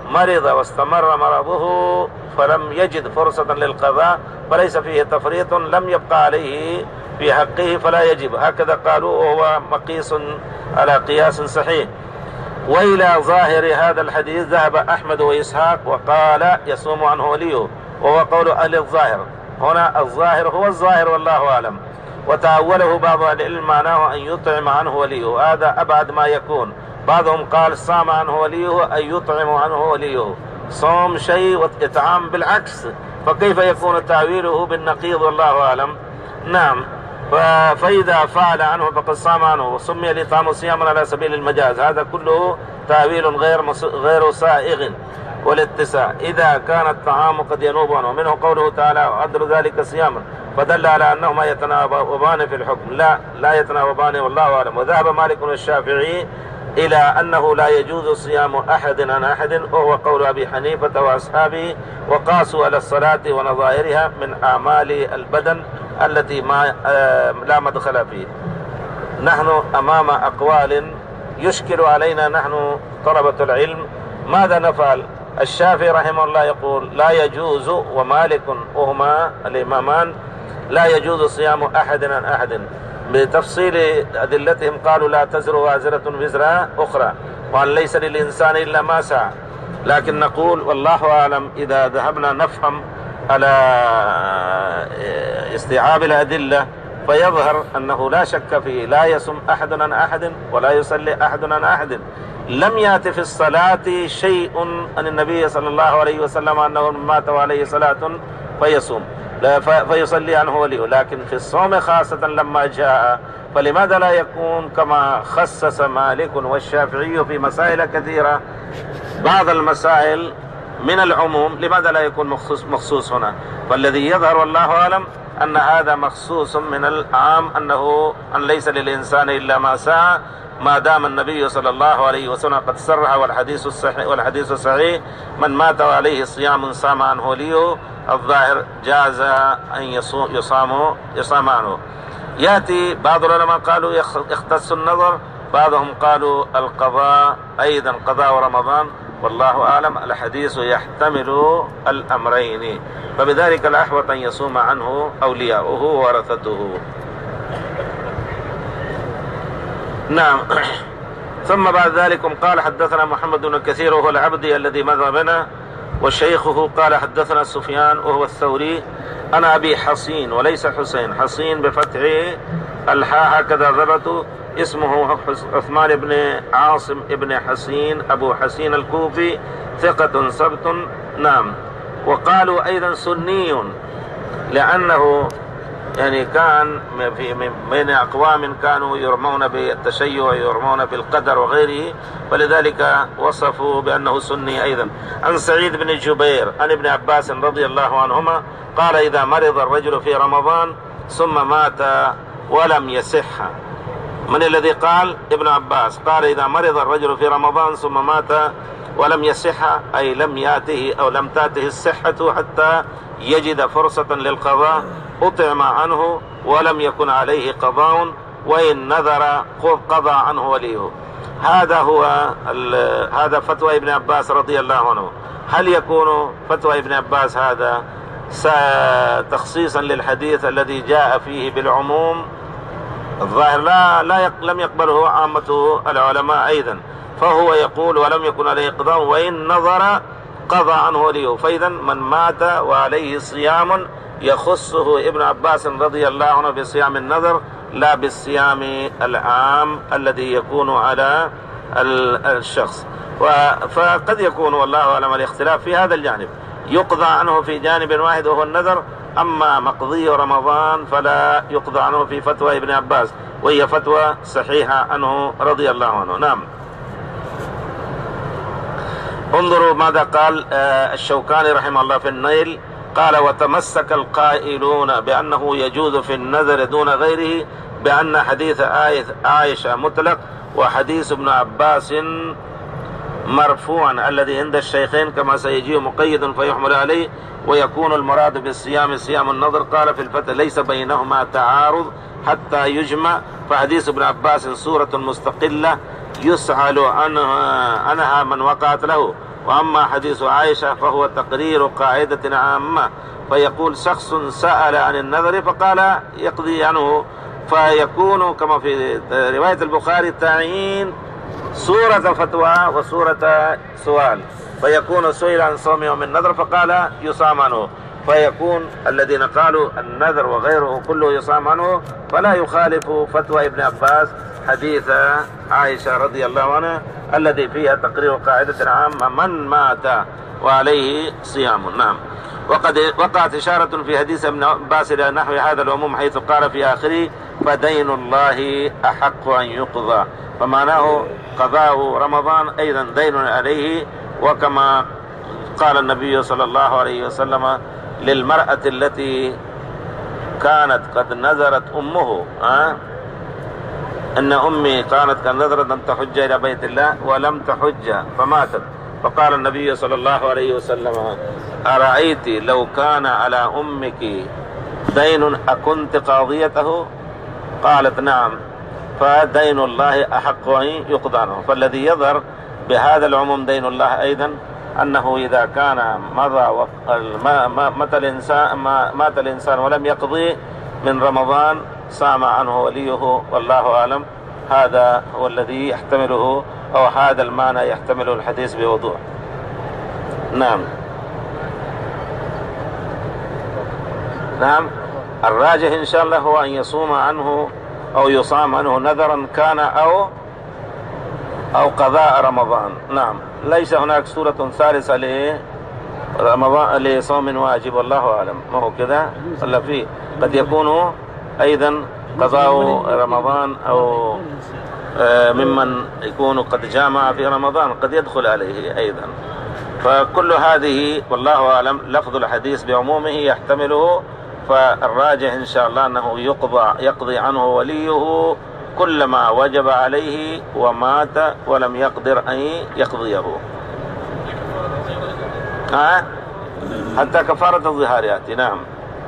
مرض واستمر مرضه فلم يجد فرصة للقضاء فليس فيه تفريط، لم يبقى عليه في حقه فلا يجب. هكذا قالوا، وهو مقيس على قياس صحيح. وإلى ظاهر هذا الحديث ذهب أحمد وإسحاق وقال يصوم عنه وليه، وهو قول أهل الظاهر. هنا الظاهر هو الظاهر والله أعلم. وتأوله بعض أهل العلم معناه أن يطعم عنه وليه، هذا أبعد ما يكون. بعضهم قال صام عنه وليه أي يطعم عنه وليه، صوم شيء وإطعام بالعكس، فكيف يكون تأويله بالنقيض والله أعلم. نعم. فإذا فعل عنه فقد صام عنه، وسمي الإطعام صياما على سبيل المجاز، هذا كله تأويل غير سائغ والاتساع. إذا كان الطعام قد ينوب عنه، منه قوله تعالى وقدر ذلك صياما، فدل على أنهما يتناوبان في الحكم. لا يتناوبان والله أعلم. وذهب مالك والشافعي إلى أنه لا يجوز صيام أحد عن أحد، وهو قول أبي حنيفة وأصحابه، وقاسوا على الصلاة ونظائرها من أعمال البدن التي لا مدخل فيه. نحن أمام أقوال يشكل علينا نحن طلبة العلم، ماذا نفعل؟ الشافعي رحمه الله يقول لا يجوز، ومالك وهما الإمامان لا يجوز صيام أحد عن أحد. بتفصيل أدلتهم قالوا لا تزر وازرة وزر أخرى، وأن ليس للإنسان إلا ما سعى. لكن نقول والله أعلم، إذا ذهبنا نفهم على استيعاب الأدلة فيظهر أنه لا شك فيه، لا يصم أحد عن أحد ولا يصلي أحد عن أحد. لم يأت في الصلاة شيء عن النبي صلى الله عليه وسلم أنه مات وعليه صلاة فيصوم فيصلي عنه وليه، لكن في الصوم خاصة لما جاء، فلماذا لا يكون كما خصص مالك والشافعي في مسائل كثيرة بعض المسائل من العموم، لماذا لا يكون مخصوص هنا؟ فالذي يظهر والله أعلم أن هذا مخصوص من العام، أن ليس للإنسان إلا ما سعى، ما دام النبي صلى الله عليه وسلم قد صرح، والحديث الصحيح من مات عليه صيام صام عنه وليه، الظاهر جاز أن يصام عنه. يأتي بعض العلماء قالوا يختص النظر، بعضهم قالوا القضاء أيضا قضاء رمضان، والله أعلم. الحديث يحتمل الأمرين، فبذلك الأحوط أن يصوم عنه أولياؤه ورثته. نعم. ثم بعد ذلك قال حدثنا محمد بن كثير وهو العبدي الذي مر بنا، وشيخه قال حدثنا سفيان وهو الثوري أنا أبي حصين وليس حسين، حصين بفتح الحاء هكذا ضبط، اسمه عثمان بن عاصم بن حصين أبو حصين الكوفي، ثقة ثبت. نعم. وقالوا أيضا سني، لأنه يعني كان من أقوام كانوا يرمون بالتشيع ويرمون بالقدر وغيره، فلذلك وصفوا بأنه سني أيضا. عن سعيد بن جبير عن ابن عباس رضي الله عنهما قال إذا مرض الرجل في رمضان ثم مات ولم يصح. من الذي قال؟ ابن عباس قال إذا مرض الرجل في رمضان ثم مات ولم يصح، أي لم يأته أو لم تأته الصحة حتى يجد فرصة للقضاء، أطعم عنه ولم يكن عليه قضاء، وإن نذر قضى عنه وليه. هذا فتوى ابن عباس رضي الله عنه. هل يكون فتوى ابن عباس هذا تخصيصا للحديث الذي جاء فيه بالعموم؟ الظاهر لم يقبله عامة العلماء أيضا، فهو يقول ولم يكن عليه قضاء وإن نظر قضى عنه وليه. فإذا من مات وعليه صيام يخصه ابن عباس رضي الله عنه بصيام النذر، لا بالصيام العام الذي يكون على الشخص. فقد يكون والله أعلم الاختلاف في هذا الجانب، يقضى عنه في جانب واحد وهو النذر، أما مقضي رمضان فلا يقضى عنه في فتوى ابن عباس، وهي فتوى صحيحة عنه رضي الله عنه. نعم. انظروا ماذا قال الشوكاني رحمه الله في النيل، قال وتمسك القائلون بأنه يجوز في النذر دون غيره بأن حديث عائشة مطلق، وحديث ابن عباس مرفوعا الذي عند الشيخين كما سيجي مقيد فيحمل عليه، ويكون المراد بالصيام صيام النظر. قال في الفتح ليس بينهما تعارض حتى يجمع، فحديث ابن عباس سورة مستقلة يسأل عنها من وقعت له، وأما حديث عائشة فهو تقرير قاعدة عامة، فيقول شخص سأل عن النذر فقال يقضي عنه، فيكون كما في رواية البخاري تعيين صورة فتوى وصورة سؤال، فيكون سئل عن صوم يوم النذر فقال يصام عنه، فيكون الذين قالوا النذر وغيره كله يصام عنه، فلا يخالف فتوى ابن عباس حديث عائشة رضي الله عنها الذي فيها تقرير قاعدة عامة من مات وعليه صيام. نعم. وقد وقعت إشارة في حديث ابن عباس إلى نحو هذا العموم، حيث قال في آخره فدين الله أحق أن يقضى، فمعناه قضاء رمضان أيضا دين عليه. وكما قال النبي صلى الله عليه وسلم للمرأة التي كانت قد نذرت أمه أن أمي كانت قد نذرت أن تحج إلى بيت الله ولم تحج فماتت، فقال النبي صلى الله عليه وسلم أرأيت لو كان على أمك دين أكنت قاضيته؟ قالت نعم، فدين الله أحق أن يقضى عنه. فالذي يظهر بهذا العموم دين الله أيضا أنه إذا كان مضى مات الإنسان ولم يقضي من رمضان صام عنه وليه، والله أعلم. هذا هو الذي يحتمله أو هذا المعنى يحتمله الحديث بوضوح. نعم. نعم. الراجح إن شاء الله هو أن يصوم عنه أو يصام عنه نذرا كان أو قضاء رمضان. نعم. ليس هناك صورة ثالثة لرمضان لصوم واجب، والله أعلم. ما هو كذا ولا فيه قد يكون أيضا قضاء رمضان أو ممن يكون قد جامع في رمضان قد يدخل عليه أيضا. فكل هذه والله أعلم لفظ الحديث بعمومه يحتمله، فالراجح إن شاء الله أنه يقضي عنه وليه كل ما وجب عليه ومات ولم يقدر أن يقضيه، حتى كفارة الظهار يأتي. نعم.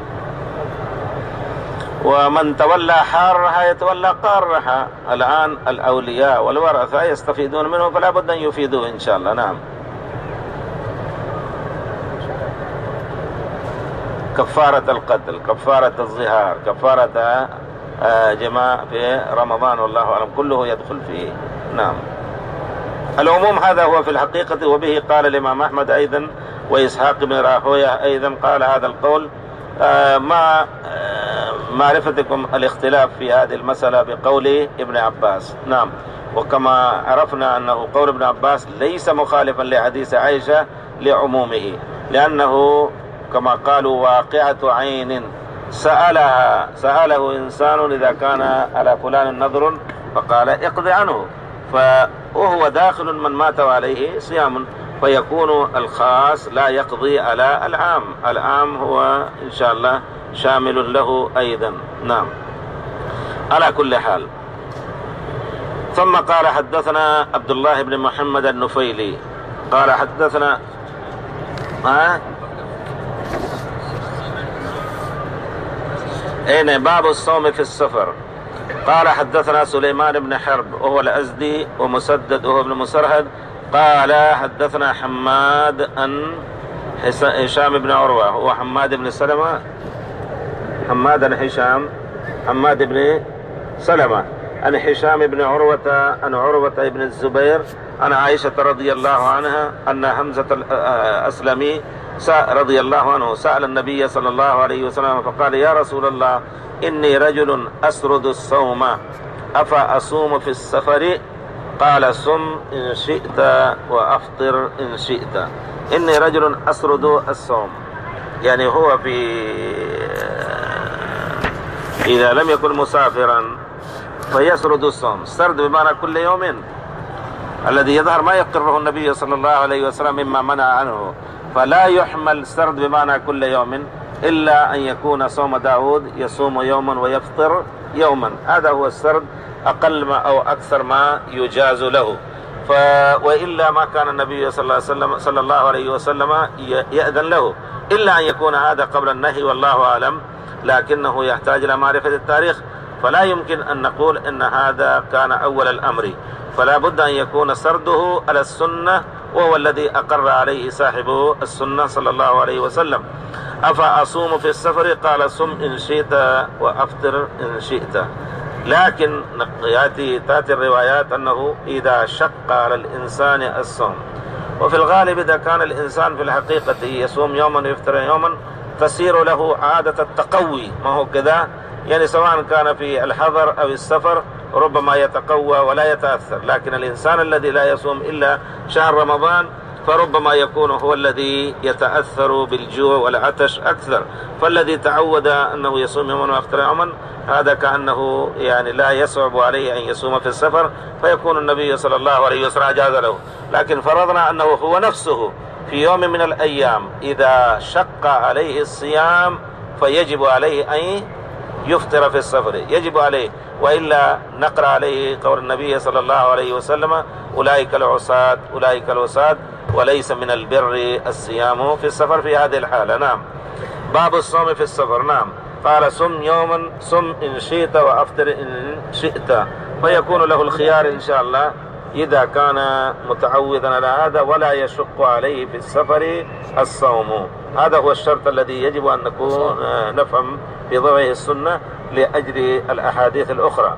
ومن تولى حارها يتولى قارها. الآن الأولياء والورثة يستفيدون منه، فلا بد أن يفيدوا إن شاء الله. نعم. كفارة القتل، كفارة الظهار، كفارة جماع في رمضان، والله أعلم كله يدخل فيه. نعم. العموم هذا هو في الحقيقة، وبه قال الإمام أحمد أيضا وإسحاق بن راهويه أيضا قال هذا القول. مع معرفتكم الاختلاف في هذه المسألة بقول ابن عباس. نعم. وكما عرفنا أنه قول ابن عباس ليس مخالفا لحديث عائشة لعمومه، لأنه كما قالوا واقعة عين سأله إنسان إذا كان على فلان نذر فقال اقض عنه، فهو داخل من مات عليه صيام، فيكون الخاص لا يقضي على العام. العام هو إن شاء الله شامل له أيضا. نعم. على كل حال. ثم قال حدثنا عبد الله بن محمد النفيلي قال حدثنا باب الصوم في السفر. قال حدثنا سليمان بن حرب وهو الأزدي ومسدد وهو ابن مسرهد قال حدثنا حماد عن هشام بن عروة هو حماد بن سلمة حماد بن سلمة عن هشام بن عروة عن عروة بن الزبير عن عائشة رضي الله عنها أن حمزة الأسلمي رضي الله عنه سأل النبي صلى الله عليه وسلم فقال يا رسول الله إني رجل أسرد الصوم أفأصوم في السفر؟ قال صم إن شئت وأفطر إن شئت. إني رجل أسرد الصوم، يعني هو إذا لم يكن مسافرا فيسرد الصوم. سرد بمعنى كل يوم، الذي يظهر ما يقره النبي صلى الله عليه وسلم مما منع عنه، فلا يحمل سرد بمعنى كل يوم إلا أن يكون صوم داود يصوم يوما ويفطر يوما، هذا هو السرد أقل ما أو أكثر ما يجاز له. وإلا ما كان النبي صلى الله عليه وسلم يأذن له، إلا أن يكون هذا قبل النهي والله أعلم، لكنه يحتاج إلى معرفة التاريخ، فلا يمكن أن نقول إن هذا كان أول الأمر، فلا بد أن يكون سرده على السنة وهو الذي أقر عليه صاحب السنة صلى الله عليه وسلم. أفأصوم في السفر؟ قال صم إن شئت وأفطر إن شئت. لكن تأتي الروايات أنه إذا شق على الإنسان الصوم، وفي الغالب إذا كان الإنسان في الحقيقة يصوم يوما ويفطر يوما تصير له عادة التقوي، ما هو كذا؟ يعني سواء كان في الحضر أو السفر ربما يتقوى ولا يتأثر. لكن الإنسان الذي لا يصوم إلا شهر رمضان فربما يكون هو الذي يتأثر بالجوع والعطش أكثر. فالذي تعود أنه يصوم يوما ويفطر يوما هذا كأنه يعني لا يصعب عليه أن يصوم في السفر، فيكون النبي صلى الله عليه وسلم أجاز له. لكن فرضنا أنه هو نفسه في يوم من الأيام إذا شق عليه الصيام فيجب عليه أن يفطر في السفر، يجب عليه، وإلا نقرأ عليه قول النبي صلى الله عليه وسلم أولئك العصاة أولئك العصاة وليس من البر الصيام في السفر في هذه الحالة. نعم. باب الصوم في السفر. نعم. قال صم يوما صم إن شئت وأفطر إن شئت، فيكون له الخيار إن شاء الله إذا كان متعودا على هذا ولا يشق عليه في السفر الصوم. هذا هو الشرط الذي يجب أن نفهم في ضوء السنة لأجل الأحاديث الأخرى.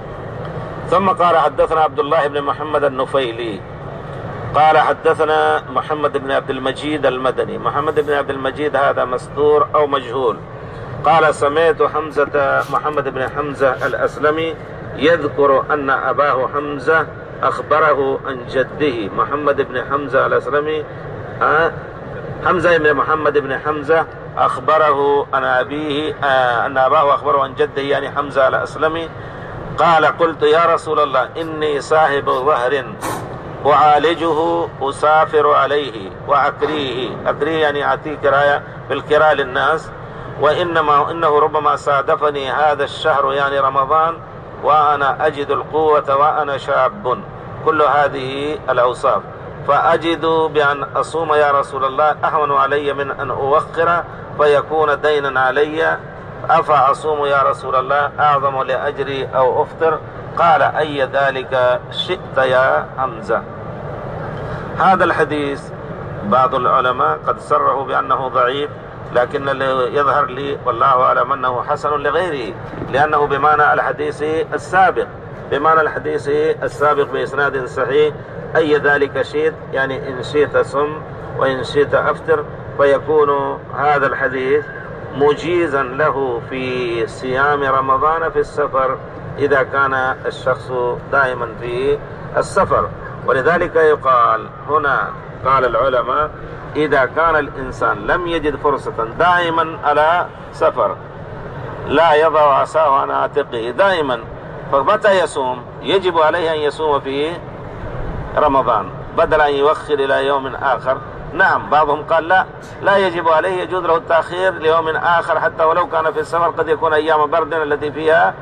ثم قال حدثنا عبد الله بن محمد النفيلي قال حدثنا محمد بن عبد المجيد المدني. محمد بن عبد المجيد هذا مستور أو مجهول. قال سمعت محمد بن حمزة الأسلمي يذكر أن أباه حمزة أخبره عن جده. محمد بن حمزة الأسلمي حمزة بن محمد بن حمزة أخبره عن أبيه أن أباه أخبره عن جده يعني حمزة الأسلمي. قال قلت يا رسول الله إني صاحب ظهر أعالجه أسافر عليه وأكريه. أكريه يعني أعطيه كراية بالكراء للناس، إنه ربما صادفني هذا الشهر يعني رمضان وأنا أجد القوة وأنا شاب، كل هذه الأوصاف، فأجد بأن أصوم يا رسول الله أهون علي من أن أوخر فيكون دينا علي، أفأصوم يا رسول الله أعظم لأجري أو أفطر؟ قال أي ذلك شئت يا حمزة. هذا الحديث بعض العلماء قد صرحوا بأنه ضعيف، لكن اللي يظهر لي والله أعلم أنه حسن لغيره، لأنه بمعنى الحديث السابق، بمعنى الحديث السابق بإسناد صحيح. أي ذلك شئت يعني إن شئت صم وإن شئت أفطر، فيكون هذا الحديث مجيزا له في صيام رمضان في السفر إذا كان الشخص دائما في السفر. ولذلك يقال هنا قال العلماء إذا كان الإنسان لم يجد فرصة دائما على سفر لا يضع عصاه عن عاتقه دائما، فمتى يصوم؟ يجب عليه أن يصوم في رمضان بدل أن يؤخر إلى يوم آخر. نعم، بعضهم قال لا يجب عليه، يجوز له التأخير ليوم آخر حتى ولو كان في السفر، قد يكون أيام برد التي فيها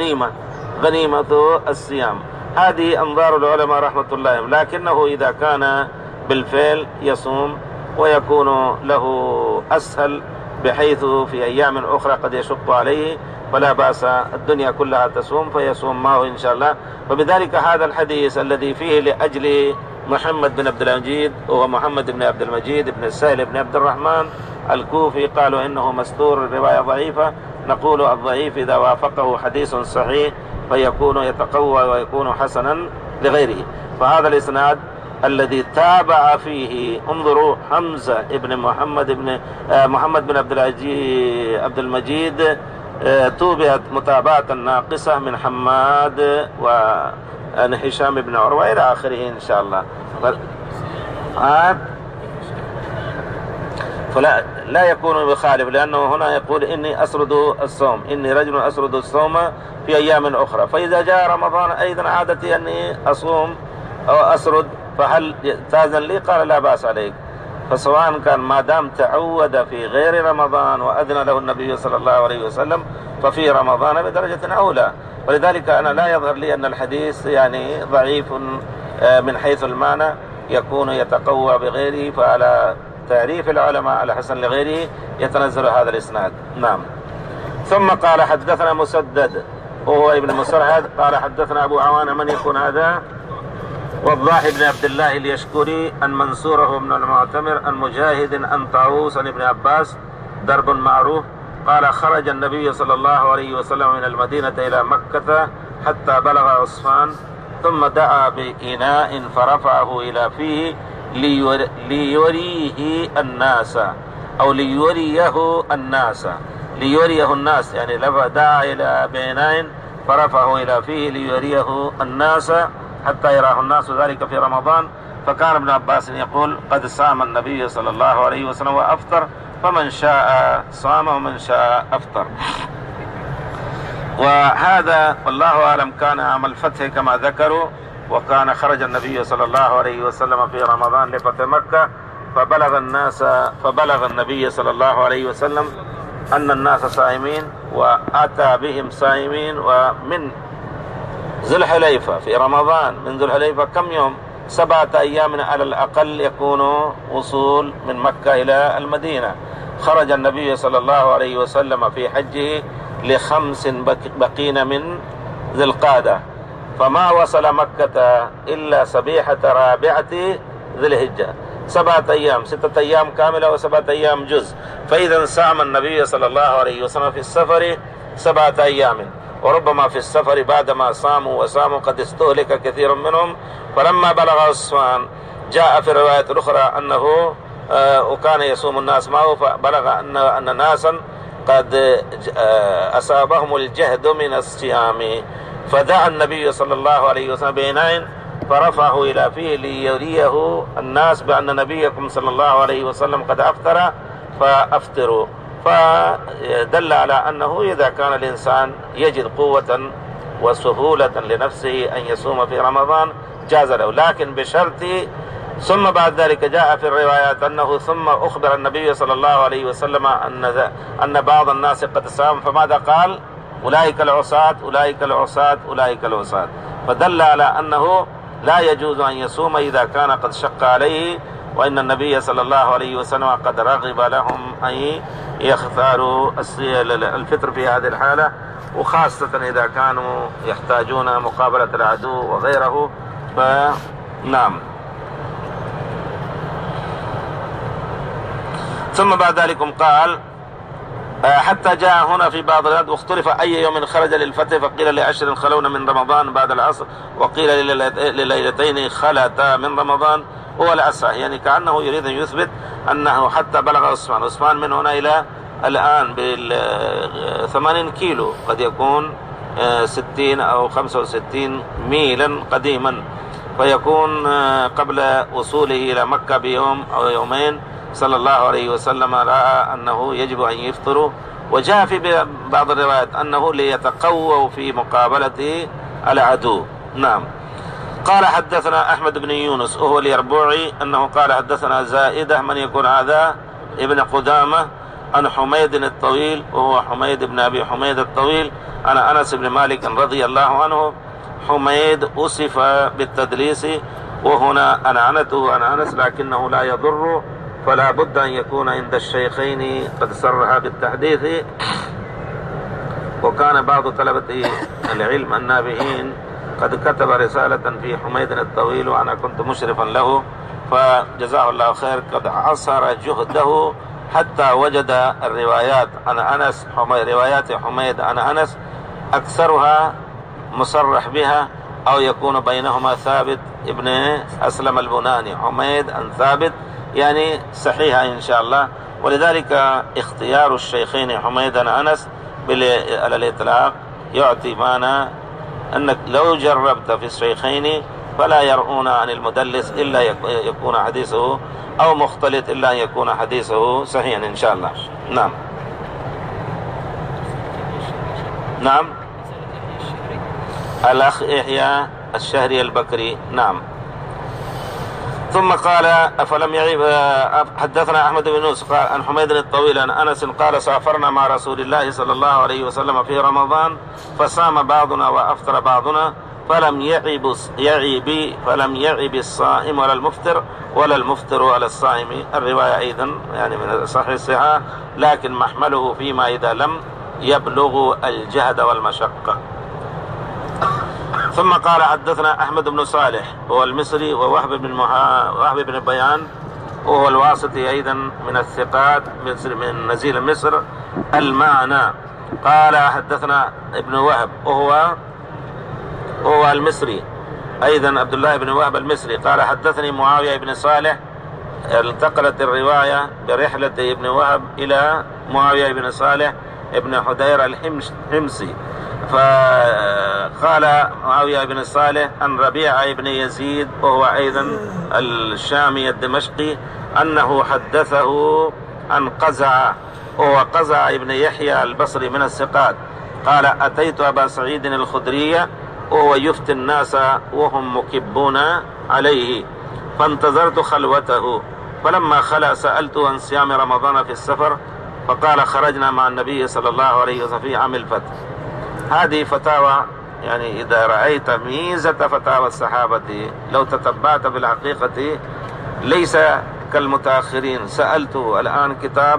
غنيمة الصيام. هذه أنظار العلماء رحمة الله عليهم، لكنه إذا كان بالفعل يصوم ويكون له أسهل بحيث في أيام أخرى قد يشق عليه فلا بأس، الدنيا كلها تصوم فيصوم معه إن شاء الله. وبذلك هذا الحديث الذي فيه لأجل محمد بن عبد المجيد وهو محمد بن عبد المجيد بن السهل بن عبد الرحمن الكوفي قالوا إنه مستور، الرواية ضعيفة. نقول الضعيف إذا وافقه حديث صحيح فيكون يتقوى ويكون حسنا لغيره. فهذا الإسناد الذي تابع فيه انظروا حمزة ابن محمد بن عبد المجيد توبعت متابعة ناقصة من حماد وهشام بن عروة إلى آخره إن شاء الله. فلا يكون بخالف، لأنه هنا يقول إني أسرد الصوم، إني رجل أسرد الصوم في أيام أخرى، فإذا جاء رمضان أيضا عادتي أني أصوم أو أسرد، فهل تأذن لي؟ قال لا بأس عليك. فسواء كان ما دام تعود في غير رمضان وأذن له النبي صلى الله عليه وسلم ففي رمضان بدرجة أولى. ولذلك أنا لا يظهر لي أن الحديث يعني ضعيف من حيث المعنى، يكون يتقوى بغيره، فعلى تعريف العلماء على حسن لغيره يتنزل هذا الإسناد. نعم. ثم قال حدثنا مسدد وهو ابن مسرهد قال حدثنا أبو عوانة. من يكون هذا؟ والضاحي بن عبد الله اليشكري أن منصوره بن المعتمر أن مجاهد أن طاووس عن ابن عباس درب معروف قال خرج النبي صلى الله عليه وسلم من المدينة إلى مكة حتى بلغ عصفان ثم دعا بإناء فرفعه إلى فيه ليريه الناس أو ليريه الناس يعني لما دعا إلى بإناء فرفعه إلى فيه ليريه الناس حتى يراه الناس ذلك في رمضان. فكان ابن عباس يقول قد صام النبي صلى الله عليه وسلم وأفطر فمن شاء صام ومن شاء أفطر. وهذا والله أعلم كان عام الفتح كما ذكروا، وكان خرج النبي صلى الله عليه وسلم في رمضان لفتح مكة فبلغ النبي صلى الله عليه وسلم أن الناس صائمين وأتى بهم صائمين. ومن ذو الحليفة في رمضان من ذو الحليفة كم يوم؟ 7 أيام على الأقل يكون وصول من مكة إلى المدينة. خرج النبي صلى الله عليه وسلم في حجه ل5 بقين من ذي القعدة، فما وصل مكة إلا صبيحة رابعة ذي الحجة. 7 أيام، 6 أيام كاملة و7 أيام جزء. فإذا صام النبي صلى الله عليه وسلم في السفر 7 أيام، وربما في السفر بعدما صاموا قد استهلك كثير منهم. فلما بلغ عصفان جاء في الرواية الأخرى أنه وكان يصوم الناس معه، فبلغ أن ناسا قد أصابهم الجهد من الصيام، فدعا النبي صلى الله عليه وسلم بإناء فرفعه إلى فيه ليريه الناس بأن نبيكم صلى الله عليه وسلم قد أفطر فأفطروا. فدل على أنه إذا كان الإنسان يجد قوة وسهولة لنفسه أن يصوم في رمضان جاز له، لكن بشرط. ثم بعد ذلك جاء في الروايات أنه ثم أخبر النبي صلى الله عليه وسلم أن بعض الناس قد صام، فماذا قال؟ أولئك العصاة أولئك العصاة أولئك العصاة. فدل على أنه لا يجوز أن يصوم إذا كان قد شق عليه، وإن النبي صلى الله عليه وسلم قد رغب لهم أن يختاروا الفطر في هذه الحالة، وخاصة إذا كانوا يحتاجون مقابلة العدو وغيره. فنعم. ثم بعد ذلك قال حتى جاء هنا في بعض الروايات واختلف أي يوم خرج للفتح، فقيل ل10 خلون من رمضان بعد العصر، وقيل لليلتين خلتا من رمضان هو الأسرع، يعني كأنه يريد أن يثبت أنه حتى بلغ عثمان من هنا إلى الآن بال80 كيلو، قد يكون 60 أو 65 ميلا قديما، فيكون قبل وصوله إلى مكة بيوم أو يومين صلى الله عليه وسلم رأى أنه يجب أن يفطروا. وجاء في بعض الروايات أنه ليتقووا في مقابلة العدو. نعم. قال حدثنا أحمد بن يونس وهو اليربوعي أنه قال حدثنا زائدة من يكون هذا ابن قدامة عن حميد الطويل وهو حميد بن أبي حميد الطويل عن أنس بن مالك رضي الله عنه. حميد أصف بالتدليس، وهنا أنعنته عن أنس لكنه لا يضر، فلا بد أن يكون عند الشيخين قد صرح بالتحديث. وكان بعض طلبة العلم النابهين قد كتب رسالة في حميد الطويل وأنا كنت مشرفا له، فجزاه الله خير، قد عصر جهده حتى وجد الروايات عن أنس، روايات حميد عن أنس أكثرها مصرح بها أو يكون بينهما ثابت ابن أسلم البناني، حميد عن ثابت، يعني صحيحة إن شاء الله. ولذلك اختيار الشيخين حميد عن أنس على الإطلاق يعطي معنى أنك لو جربت في الشيخين فلا يرؤون عن المدلس إلا يكون حديثه أو مختلط إلا أن يكون حديثه صحيحا إن شاء الله. نعم. نعم. الأخ إحياء الشهري البكري. نعم. ثم قال أفلم يعيب حدثنا أحمد بن يونس عن حميد الطويل عن أنس قال سافرنا مع رسول الله صلى الله عليه وسلم في رمضان فصام بعضنا وأفطر بعضنا فلم يعب الصائم ولا المفطر ولا المفطر على الصائم. الرواية أيضا يعني من صحيح الصحة، لكن محمله فيما إذا لم يبلغ الجهد والمشقة. ثم قال حدثنا أحمد بن صالح هو المصري ووهب بن بيان وهو الواسطي أيضا من الثقات من نزيل مصر المعنى. قال حدثنا ابن وهب وهو المصري أيضا عبد الله بن وهب المصري قال حدثني معاوية بن صالح. انتقلت الرواية برحلة ابن وهب إلى معاوية بن صالح ابن حدير الحمصي. فقال معاوية بن صالح عن ربيعة بن يزيد وهو أيضا الشامي الدمشقي أنه حدثه عن قزعة وهو قزعة بن يحيى البصري من الثقات قال أتيت أبا سعيد الخدري وهو يفتي الناس وهم مكبون عليه فانتظرت خلوته فلما خلا سألته عن صيام رمضان في السفر فقال خرجنا مع النبي صلى الله عليه وسلم في عام الفتح. هذه فتاوى يعني إذا رأيت ميزة فتاوى الصحابة لو تتبعت بالحقيقة ليس كالمتأخرين. سألته الآن كتاب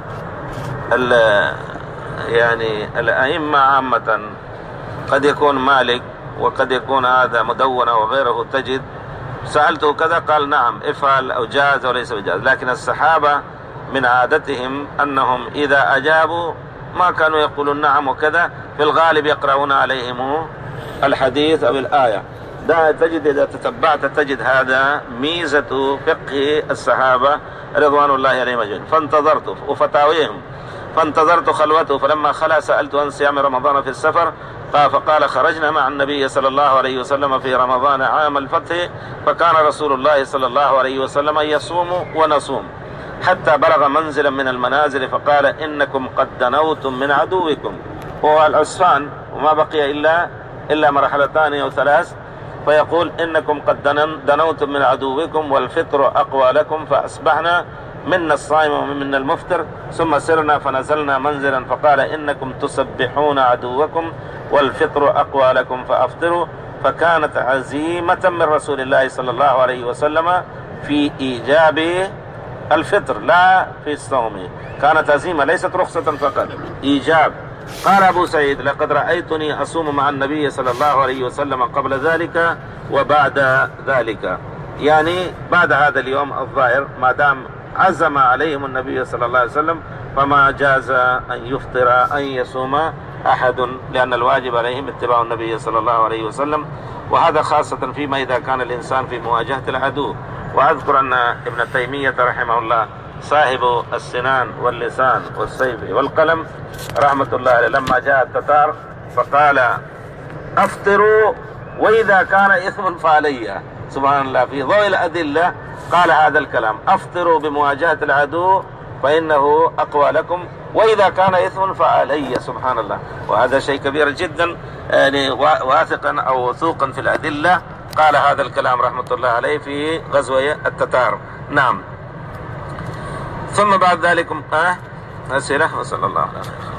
يعني الأئمة عامة قد يكون مالك وقد يكون هذا مدونة وغيره تجد سألته كذا قال نعم افعل أو جاز وليس بجاز. لكن الصحابة من عادتهم أنهم إذا أجابوا ما كانوا يقولون نعم وكذا في الغالب يقرؤون عليهم الحديث أو الآية. ده تجد إذا تتبعت تجد هذا ميزة فقه الصحابة رضوان الله عليهم أجمعين. فانتظرت وفتاويهم فانتظرت خلوته فلما خلا سألت عن صيام رمضان في السفر فقال خرجنا مع النبي صلى الله عليه وسلم في رمضان عام الفتح فكان رسول الله صلى الله عليه وسلم يصوم ونصوم حتى بلغ منزلا من المنازل فقال إنكم قد دنوتم من عدوكم وهو العسفان وما بقي إلا مرحلتان أو ثلاث فيقول إنكم قد دنوتم من عدوكم والفطر أقوى لكم فأصبحنا منا الصائم ومنا المفطر ثم سرنا فنزلنا منزلا فقال إنكم تسبحون عدوكم والفطر أقوى لكم فأفطروا. فكانت عزيمة من رسول الله صلى الله عليه وسلم في إيجاب الفطر لا في الصوم. كانت عزيمة ليست رخصة فقط إيجاب. قال أبو سعيد لقد رأيتني أصوم مع النبي صلى الله عليه وسلم قبل ذلك وبعد ذلك يعني بعد هذا اليوم الظاهر ما دام عزم عليهم النبي صلى الله عليه وسلم فما جاز أن يفطر أن يصوم أحد لأن الواجب عليهم اتباع النبي صلى الله عليه وسلم. وهذا خاصة فيما إذا كان الإنسان في مواجهة العدو. وأذكر أن ابن تيمية رحمه الله صاحب السنان واللسان والسيف والقلم رحمة الله عليه لما جاء التتار فقال أفطروا وإذا كان إثم فعلي. سبحان الله في ضوء الأدلة قال هذا الكلام أفطروا بمواجهة العدو فإنه أقوى لكم وإذا كان إثم فعلي. سبحان الله. وهذا شيء كبير جدا يعني واثقا أو وثوقا في الأدلة قال هذا الكلام رحمة الله عليه في غزوة التتار. نعم. ثم بعد ذلك أسئلة وصلى الله عليه وسلم.